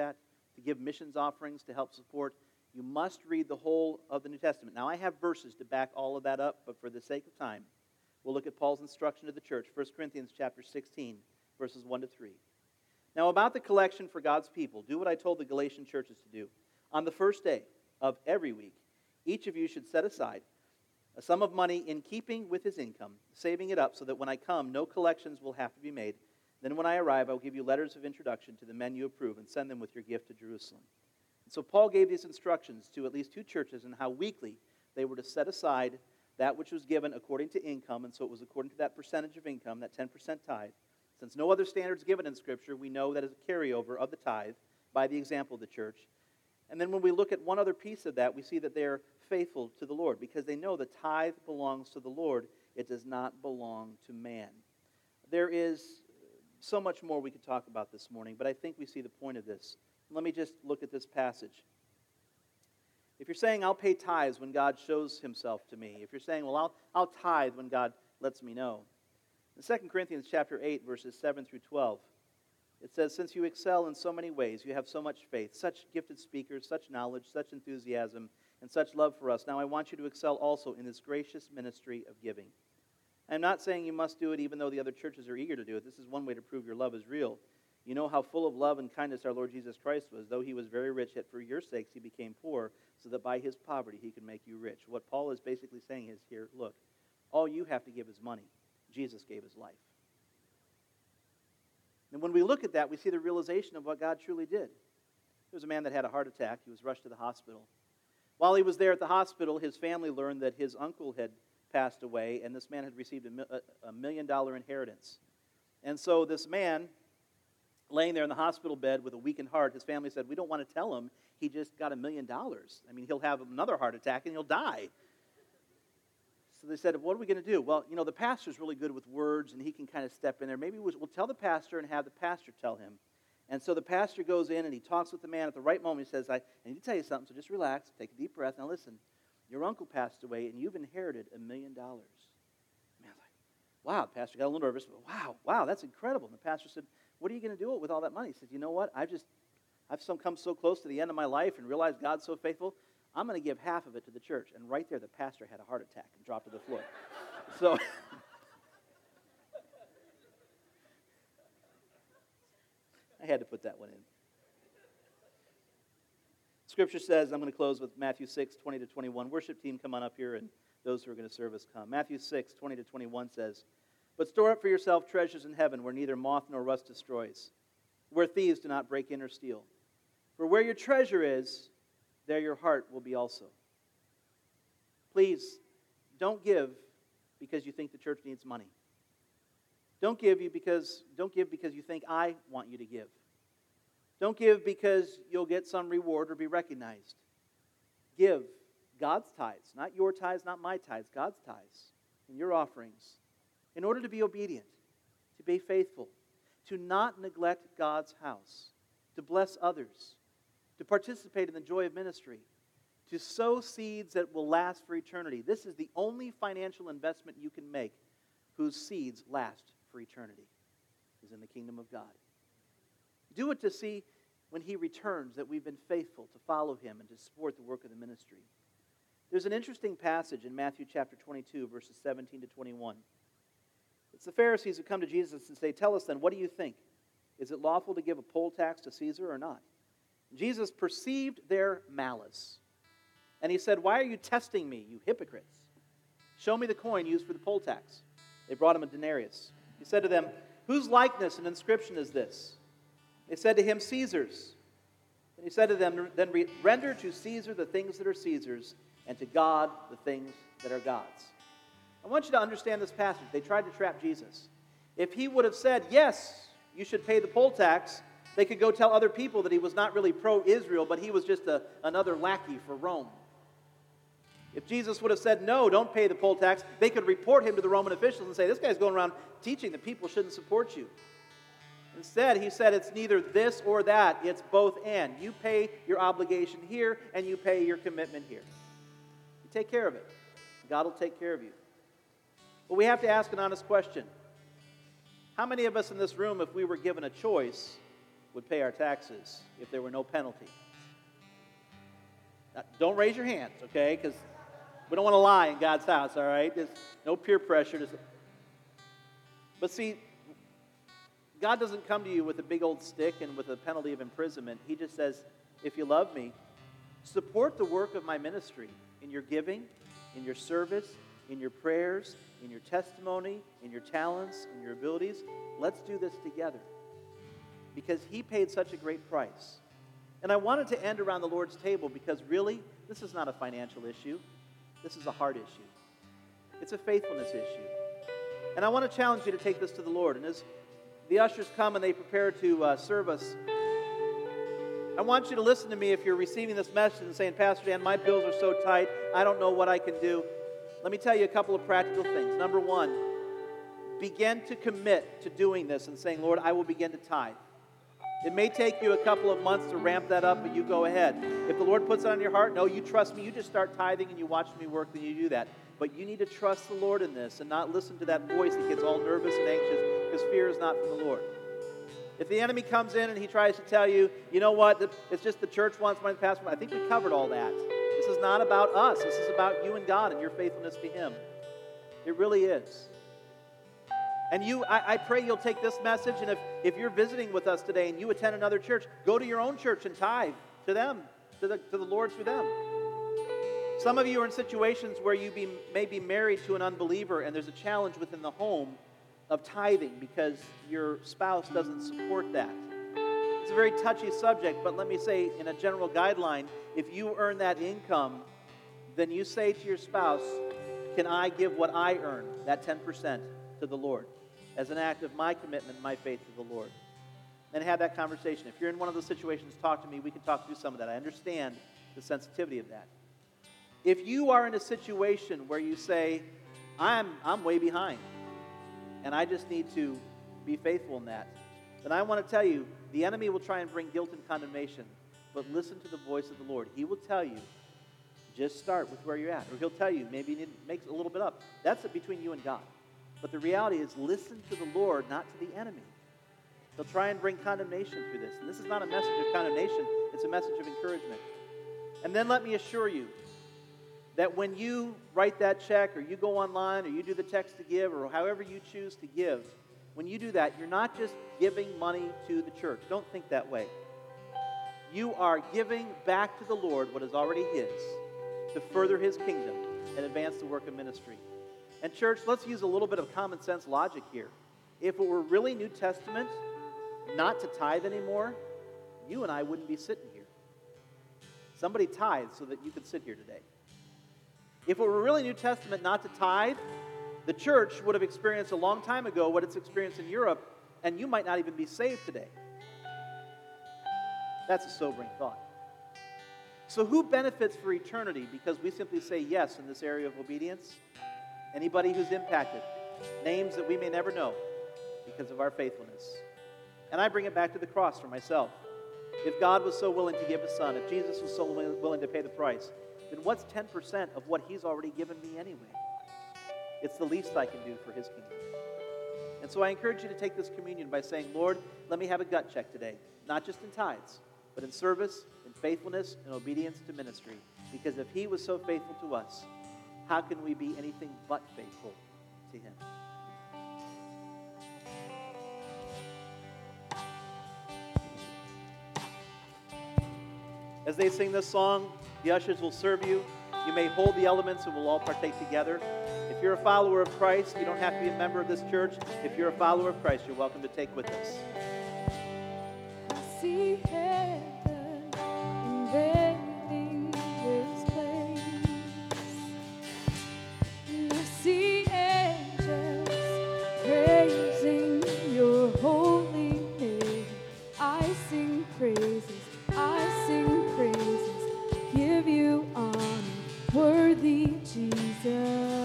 to give missions offerings to help support, you must read the whole of the New Testament. Now, I have verses to back all of that up, but for the sake of time, we'll look at Paul's instruction to the church, 1 Corinthians chapter 16, verses 1 to 3. Now, about the collection for God's people, do what I told the Galatian churches to do. On the first day of every week, each of you should set aside a sum of money in keeping with his income, saving it up so that when I come, no collections will have to be made. Then when I arrive, I will give you letters of introduction to the men you approve and send them with your gift to Jerusalem. And so Paul gave these instructions to at least 2 churches on how weekly they were to set aside that which was given according to income, and so it was according to that percentage of income, that 10% tithe. Since no other standard is given in Scripture, we know that is a carryover of the tithe by the example of the church. And then when we look at one other piece of that, we see that they're faithful to the Lord because they know the tithe belongs to the Lord. It does not belong to man. There is so much more we could talk about this morning, but I think we see the point of this. Let me just look at this passage. If you're saying, I'll pay tithes when God shows himself to me, if you're saying, well, I'll tithe when God lets me know. In 2 Corinthians chapter 8, verses 7 through 12, it says, since you excel in so many ways, you have so much faith, such gifted speakers, such knowledge, such enthusiasm, and such love for us. Now I want you to excel also in this gracious ministry of giving. I'm not saying you must do it even though the other churches are eager to do it. This is one way to prove your love is real. You know how full of love and kindness our Lord Jesus Christ was. Though he was very rich, yet for your sakes he became poor, so that by his poverty he could make you rich. What Paul is basically saying is here, look, all you have to give is money. Jesus gave his life. And when we look at that, we see the realization of what God truly did. There was a man that had a heart attack. He was rushed to the hospital. While he was there at the hospital, his family learned that his uncle had passed away, and this man had received a $1 million inheritance. And so this man, laying there in the hospital bed with a weakened heart, his family said, we don't want to tell him he just got $1 million. I mean, he'll have another heart attack and he'll die. So they said, what are we going to do? Well, you know, the pastor's really good with words, and he can kind of step in there. Maybe we'll tell the pastor and have the pastor tell him. And so the pastor goes in and he talks with the man at the right moment. He says, I need to tell you something, so just relax, take a deep breath. Now listen, your uncle passed away and you've inherited $1 million. The man's like, wow, the pastor got a little nervous. Wow, that's incredible. And the pastor said, what are you going to do with all that money? He said, you know what? I've come so close to the end of my life and realized God's so faithful. I'm going to give half of it to the church. And right there, the pastor had a heart attack and dropped to the floor. So I had to put that one in. Scripture says, I'm going to close with Matthew 6, 20 to 21. Worship team, come on up here, and those who are going to serve us come. Matthew 6, 20 to 21 says, but store up for yourself treasures in heaven where neither moth nor rust destroys, where thieves do not break in or steal. For where your treasure is, there your heart will be also. Please, don't give because you think the church needs money. Don't give because you think I want you to give. Don't give because you'll get some reward or be recognized. Give God's tithes, not your tithes, not my tithes, God's tithes and your offerings, in order to be obedient, to be faithful, to not neglect God's house, to bless others, to participate in the joy of ministry, to sow seeds that will last for eternity. This is the only financial investment you can make whose seeds last for eternity, is in the kingdom of God. Do it to see when he returns that we've been faithful to follow him and to support the work of the ministry. There's an interesting passage in Matthew chapter 22, verses 17 to 21. It's the Pharisees who come to Jesus and say, tell us then, what do you think? Is it lawful to give a poll tax to Caesar or not? Jesus perceived their malice. And he said, why are you testing me, you hypocrites? Show me the coin used for the poll tax. They brought him a denarius. He said to them, whose likeness and inscription is this? They said to him, Caesar's. And he said to them, then render to Caesar the things that are Caesar's, and to God the things that are God's. I want you to understand this passage. They tried to trap Jesus. If he would have said, yes, you should pay the poll tax, they could go tell other people that he was not really pro-Israel, but he was just another lackey for Rome. If Jesus would have said, no, don't pay the poll tax, they could report him to the Roman officials and say, this guy's going around teaching that people shouldn't support you. Instead, he said it's neither this or that, it's both and. You pay your obligation here, and you pay your commitment here. You take care of it. God will take care of you. But we have to ask an honest question. How many of us in this room, if we were given a choice, would pay our taxes if there were no penalty? Now, don't raise your hands, okay? Because we don't want to lie in God's house, all right? There's no peer pressure. But see, God doesn't come to you with a big old stick and with a penalty of imprisonment. He just says, if you love me, support the work of my ministry in your giving, in your service, in your prayers, in your testimony, in your talents, in your abilities. Let's do this together. Because he paid such a great price. And I wanted to end around the Lord's table because really, this is not a financial issue. This is a heart issue. It's a faithfulness issue. And I want to challenge you to take this to the Lord. And as the ushers come and they prepare to serve us, I want you to listen to me if you're receiving this message and saying, Pastor Dan, my bills are so tight, I don't know what I can do. Let me tell you a couple of practical things. Number one, begin to commit to doing this and saying, Lord, I will begin to tithe. It may take you a couple of months to ramp that up, but you go ahead. If the Lord puts it on your heart, no, you trust me, you just start tithing and you watch me work, then you do that. But you need to trust the Lord in this and not listen to that voice that gets all nervous and anxious because fear is not from the Lord. If the enemy comes in and he tries to tell you, you know what, it's just the church wants money to pass, I think we covered all that. This is not about us. This is about you and God and your faithfulness to him. It really is. And I pray you'll take this message, and if you're visiting with us today and you attend another church, go to your own church and tithe to them, to the Lord through them. Some of you are in situations where you may be married to an unbeliever and there's a challenge within the home of tithing because your spouse doesn't support that. It's a very touchy subject, but let me say in a general guideline, if you earn that income, then you say to your spouse, can I give what I earn, that 10%, to the Lord as an act of my commitment, my faith to the Lord? And have that conversation. If you're in one of those situations, talk to me. We can talk through some of that. I understand the sensitivity of that. If you are in a situation where you say, I'm way behind, and I just need to be faithful in that, then I want to tell you, the enemy will try and bring guilt and condemnation, but listen to the voice of the Lord. He will tell you, just start with where you're at. Or he'll tell you, maybe you need to make a little bit up. That's between you and God. But the reality is, listen to the Lord, not to the enemy. They'll try and bring condemnation through this. And this is not a message of condemnation. It's a message of encouragement. And then let me assure you that when you write that check or you go online or you do the text to give or however you choose to give, when you do that, you're not just giving money to the church. Don't think that way. You are giving back to the Lord what is already his to further his kingdom and advance the work of ministry. And church, let's use a little bit of common sense logic here. If it were really New Testament not to tithe anymore, you and I wouldn't be sitting here. Somebody tithed so that you could sit here today. If it were really New Testament not to tithe, the church would have experienced a long time ago what it's experienced in Europe, and you might not even be saved today. That's a sobering thought. So who benefits for eternity because we simply say yes in this area of obedience? Anybody who's impacted. Names that we may never know because of our faithfulness. And I bring it back to the cross for myself. If God was so willing to give his son, if Jesus was so willing to pay the price, then what's 10% of what he's already given me anyway? It's the least I can do for his kingdom. And so I encourage you to take this communion by saying, Lord, let me have a gut check today. Not just in tithes, but in service, in faithfulness, and obedience to ministry. Because if he was so faithful to us, how can we be anything but faithful to him? As they sing this song, the ushers will serve you. You may hold the elements and we'll all partake together. If you're a follower of Christ, you don't have to be a member of this church. If you're a follower of Christ, you're welcome to take with us. I see heaven invading this place. And I see angels praising your holy name. I sing praises, I sing praises, give you honor, worthy Jesus.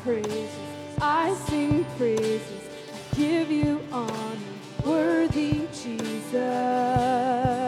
praises. I sing praises. I give you honor, worthy Jesus.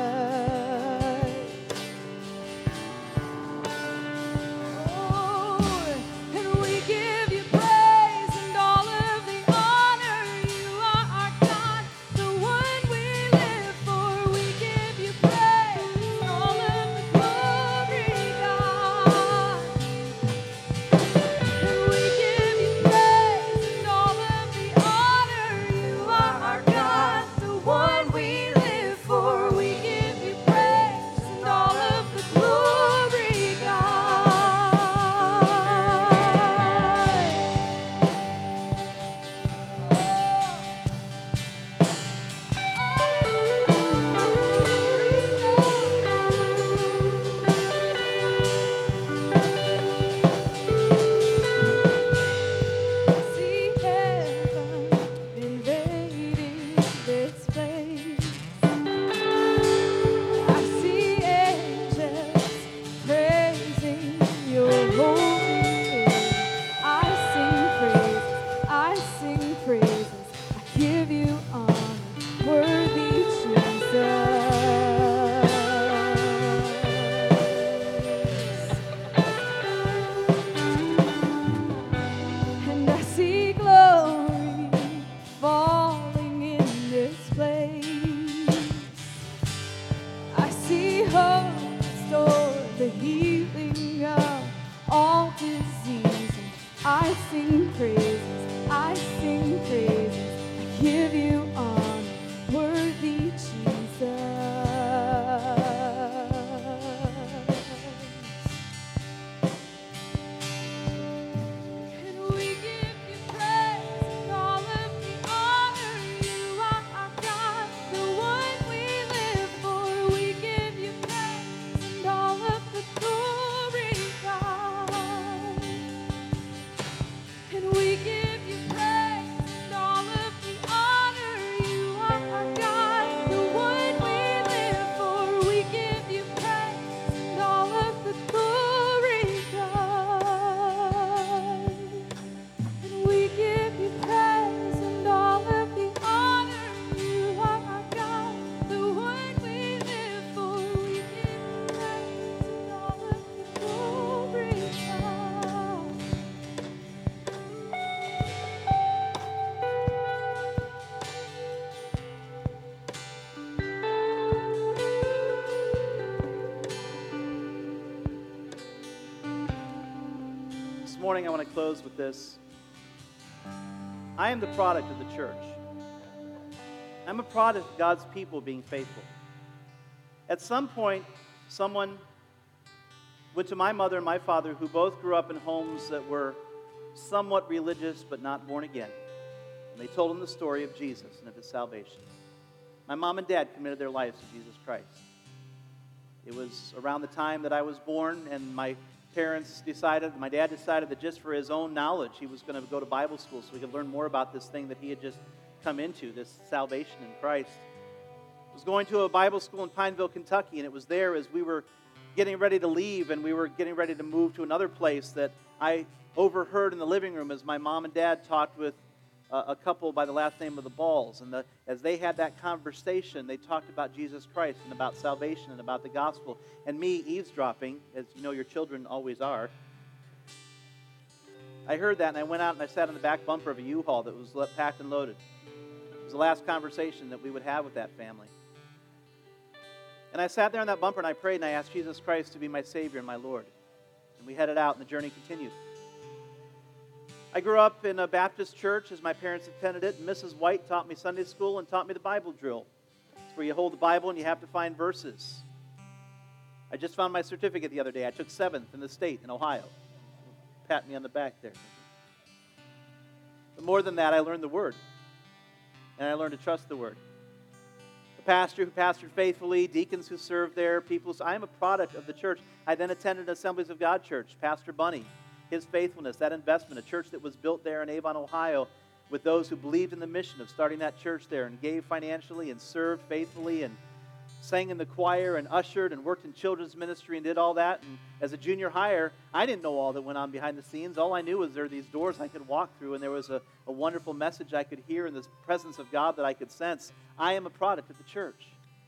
This morning I want to close with this. I am the product of the church. I'm a product of God's people being faithful. At some point, someone went to my mother and my father, who both grew up in homes that were somewhat religious but not born again. And they told them the story of Jesus and of his salvation. My mom and dad committed their lives to Jesus Christ. It was around the time that I was born, and my dad decided that just for his own knowledge, he was going to go to Bible school so he could learn more about this thing that he had just come into, this salvation in Christ. I was going to a Bible school in Pineville, Kentucky, and it was there as we were getting ready to leave and we were getting ready to move to another place that I overheard in the living room as my mom and dad talked with a couple by the last name of the Balls. And as they had that conversation, they talked about Jesus Christ and about salvation and about the gospel. And me eavesdropping, as you know your children always are, I heard that and I went out and I sat on the back bumper of a U-Haul that was packed and loaded. It was the last conversation that we would have with that family. And I sat there on that bumper and I prayed and I asked Jesus Christ to be my Savior and my Lord. And we headed out and the journey continued. I grew up in a Baptist church as my parents attended it, and Mrs. White taught me Sunday school and taught me the Bible drill. It's where you hold the Bible and you have to find verses. I just found my certificate the other day. I took 7th in the state in Ohio. Pat me on the back there. But more than that, I learned the Word. And I learned to trust the Word. A pastor who pastored faithfully, deacons who served there, people. So I am a product of the church. I then attended Assemblies of God Church, Pastor Bunny. His faithfulness, that investment, a church that was built there in Avon, Ohio, with those who believed in the mission of starting that church there and gave financially and served faithfully. And sang in the choir and ushered and worked in children's ministry and did all that. And as a junior hire, I didn't know all that went on behind the scenes. All I knew was there were these doors I could walk through, and there was a wonderful message I could hear, and this presence of God that I could sense. I am a product of the church.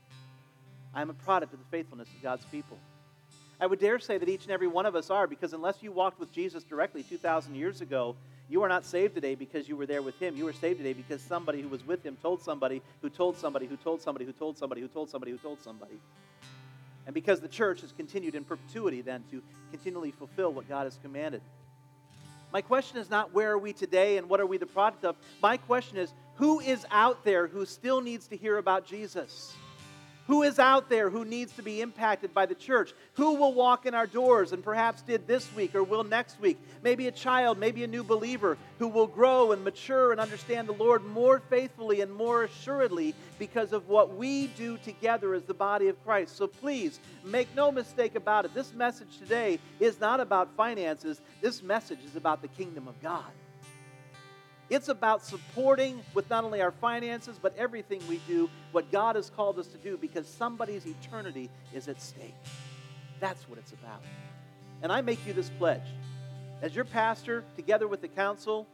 I am a product of the faithfulness of God's people. I would dare say that each and every one of us are, because unless you walked with Jesus directly 2,000 years ago, you are not saved today because you were there with Him. You were saved today because somebody who was with Him told somebody, who told somebody, who told somebody, who told somebody, who told somebody, who told somebody. And because the church has continued in perpetuity then to continually fulfill what God has commanded. My question is not where are we today and what are we the product of. My question is, who is out there who still needs to hear about Jesus? Who is out there who needs to be impacted by the church? Who will walk in our doors and perhaps did this week or will next week? Maybe a child, maybe a new believer who will grow and mature and understand the Lord more faithfully and more assuredly because of what we do together as the body of Christ. So please, make no mistake about it. This message today is not about finances. This message is about the kingdom of God. It's about supporting with not only our finances, but everything we do, what God has called us to do, because somebody's eternity is at stake. That's what it's about. And I make you this pledge. As your pastor, together with the council,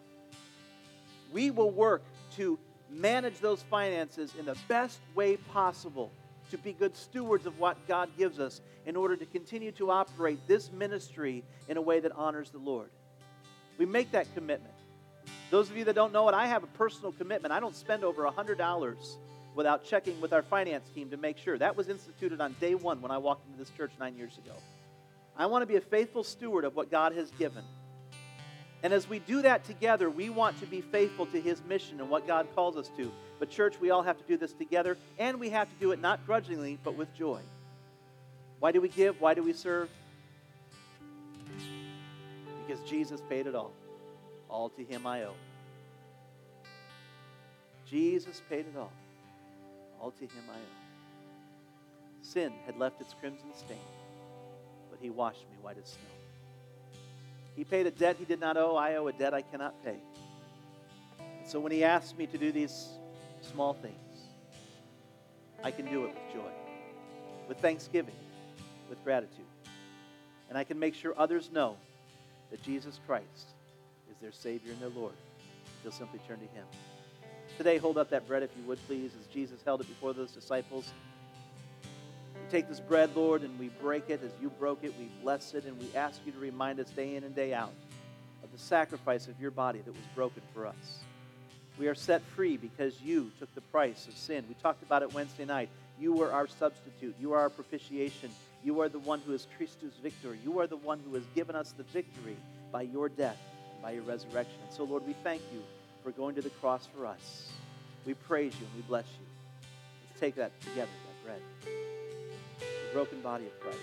we will work to manage those finances in the best way possible, to be good stewards of what God gives us in order to continue to operate this ministry in a way that honors the Lord. We make that commitment. Those of you that don't know it, I have a personal commitment. I don't spend over $100 without checking with our finance team to make sure. That was instituted on day one when I walked into this church 9 years ago. I want to be a faithful steward of what God has given. And as we do that together, we want to be faithful to His mission and what God calls us to. But church, we all have to do this together, and we have to do it not grudgingly, but with joy. Why do we give? Why do we serve? Because Jesus paid it all. All to Him I owe. Jesus paid it all. All to Him I owe. Sin had left its crimson stain, but He washed me white as snow. He paid a debt He did not owe. I owe a debt I cannot pay. And so when He asks me to do these small things, I can do it with joy, with thanksgiving, with gratitude. And I can make sure others know that Jesus Christ is their Savior and their Lord. They'll simply turn to Him. Today, hold up that bread if you would, please, as Jesus held it before those disciples. We take this bread, Lord, and we break it as you broke it. We bless it, and we ask you to remind us day in and day out of the sacrifice of your body that was broken for us. We are set free because you took the price of sin. We talked about it Wednesday night. You were our substitute. You are our propitiation. You are the one who is Christus Victor. You are the one who has given us the victory by your death and by your resurrection. And so, Lord, we thank you for going to the cross for us. We praise you and we bless you. Let's take that together, that bread. The broken body of Christ.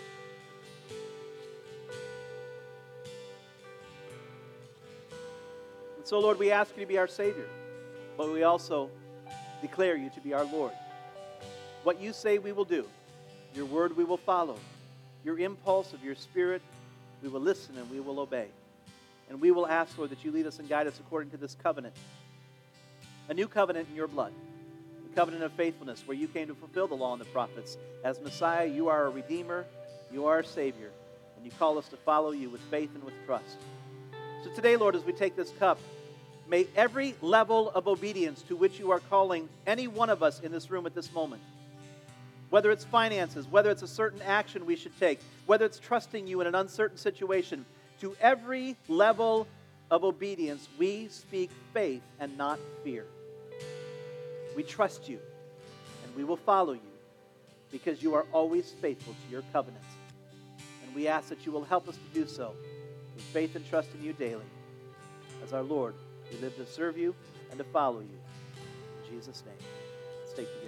And so, Lord, we ask you to be our Savior, but we also declare you to be our Lord. What you say we will do. Your word we will follow. Your impulse of your Spirit we will listen and we will obey. And we will ask, Lord, that you lead us and guide us according to this covenant. A new covenant in your blood. A covenant of faithfulness where you came to fulfill the law and the prophets. As Messiah, you are a Redeemer. You are a Savior. And you call us to follow you with faith and with trust. So today, Lord, as we take this cup, may every level of obedience to which you are calling any one of us in this room at this moment, whether it's finances, whether it's a certain action we should take, whether it's trusting you in an uncertain situation, to every level of obedience, we speak faith and not fear. We trust you, and we will follow you, because you are always faithful to your covenant. And we ask that you will help us to do so with faith and trust in you daily. As our Lord, we live to serve you and to follow you. In Jesus' name, let's take together.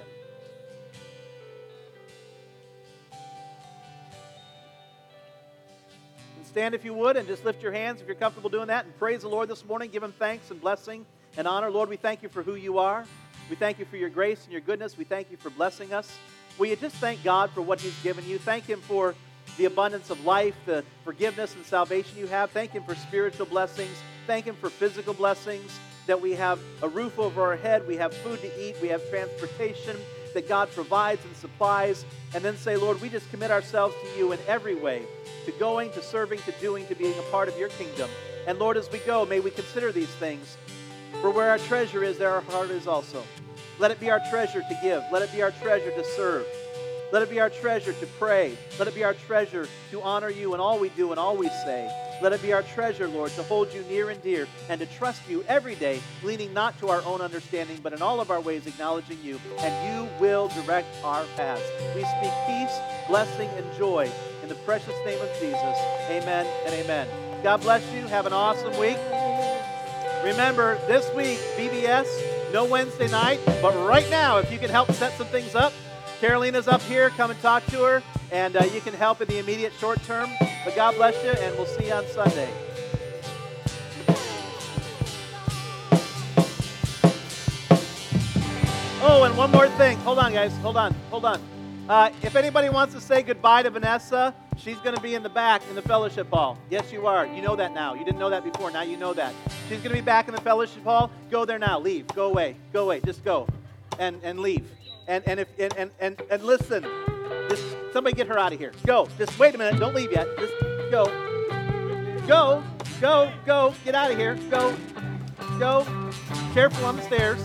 Stand if you would and just lift your hands if you're comfortable doing that and praise the Lord this morning. Give Him thanks and blessing and honor. Lord, we thank you for who you are. We thank you for your grace and your goodness. We thank you for blessing us. Will you just thank God for what He's given you? Thank Him for the abundance of life, the forgiveness and salvation you have. Thank Him for spiritual blessings. Thank Him for physical blessings, that we have a roof over our head, we have food to eat, we have transportation, that God provides and supplies, and then say, Lord, we just commit ourselves to you in every way, to going, to serving, to doing, to being a part of your kingdom. And Lord, as we go, may we consider these things. For where our treasure is, there our heart is also. Let it be our treasure to give. Let it be our treasure to serve. Let it be our treasure to pray. Let it be our treasure to honor you in all we do and all we say. Let it be our treasure, Lord, to hold you near and dear and to trust you every day, leaning not to our own understanding, but in all of our ways acknowledging you, and you will direct our paths. We speak peace, blessing, and joy in the precious name of Jesus. Amen and amen. God bless you. Have an awesome week. Remember, this week, VBS, no Wednesday night, but right now, if you can help set some things up, Carolina's up here. Come and talk to her, and you can help in the immediate short term. But God bless you, and we'll see you on Sunday. Oh, and one more thing. Hold on, guys. Hold on. If anybody wants to say goodbye to Vanessa, she's going to be in the back in the fellowship hall. Yes, you are. You know that now. You didn't know that before. Now you know that. She's going to be back in the fellowship hall. Go there now. Leave. Go away. Go away. Just go and leave. And listen. Just somebody get her out of here. Go. Just wait a minute. Don't leave yet. Just go. Go. Go. Go. Get out of here. Go. Go. Careful on the stairs.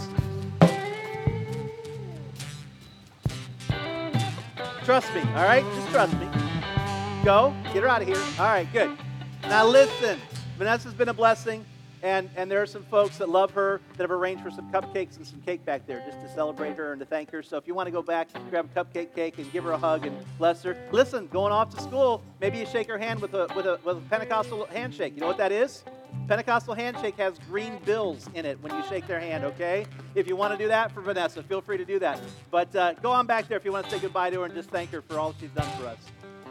Trust me, all right? Just trust me. Go. Get her out of here. All right, good. Now listen. Vanessa's been a blessing, and there are some folks that love her that have arranged for some cupcakes and some cake back there just to celebrate her and to thank her. So if you want to go back, grab a cupcake cake and give her a hug and bless her. Listen, going off to school, maybe you shake her hand with a Pentecostal handshake. You know what that is? Pentecostal handshake has green bills in it when you shake their hand, okay? If you want to do that for Vanessa, feel free to do that. But go on back there if you want to say goodbye to her and just thank her for all she's done for us.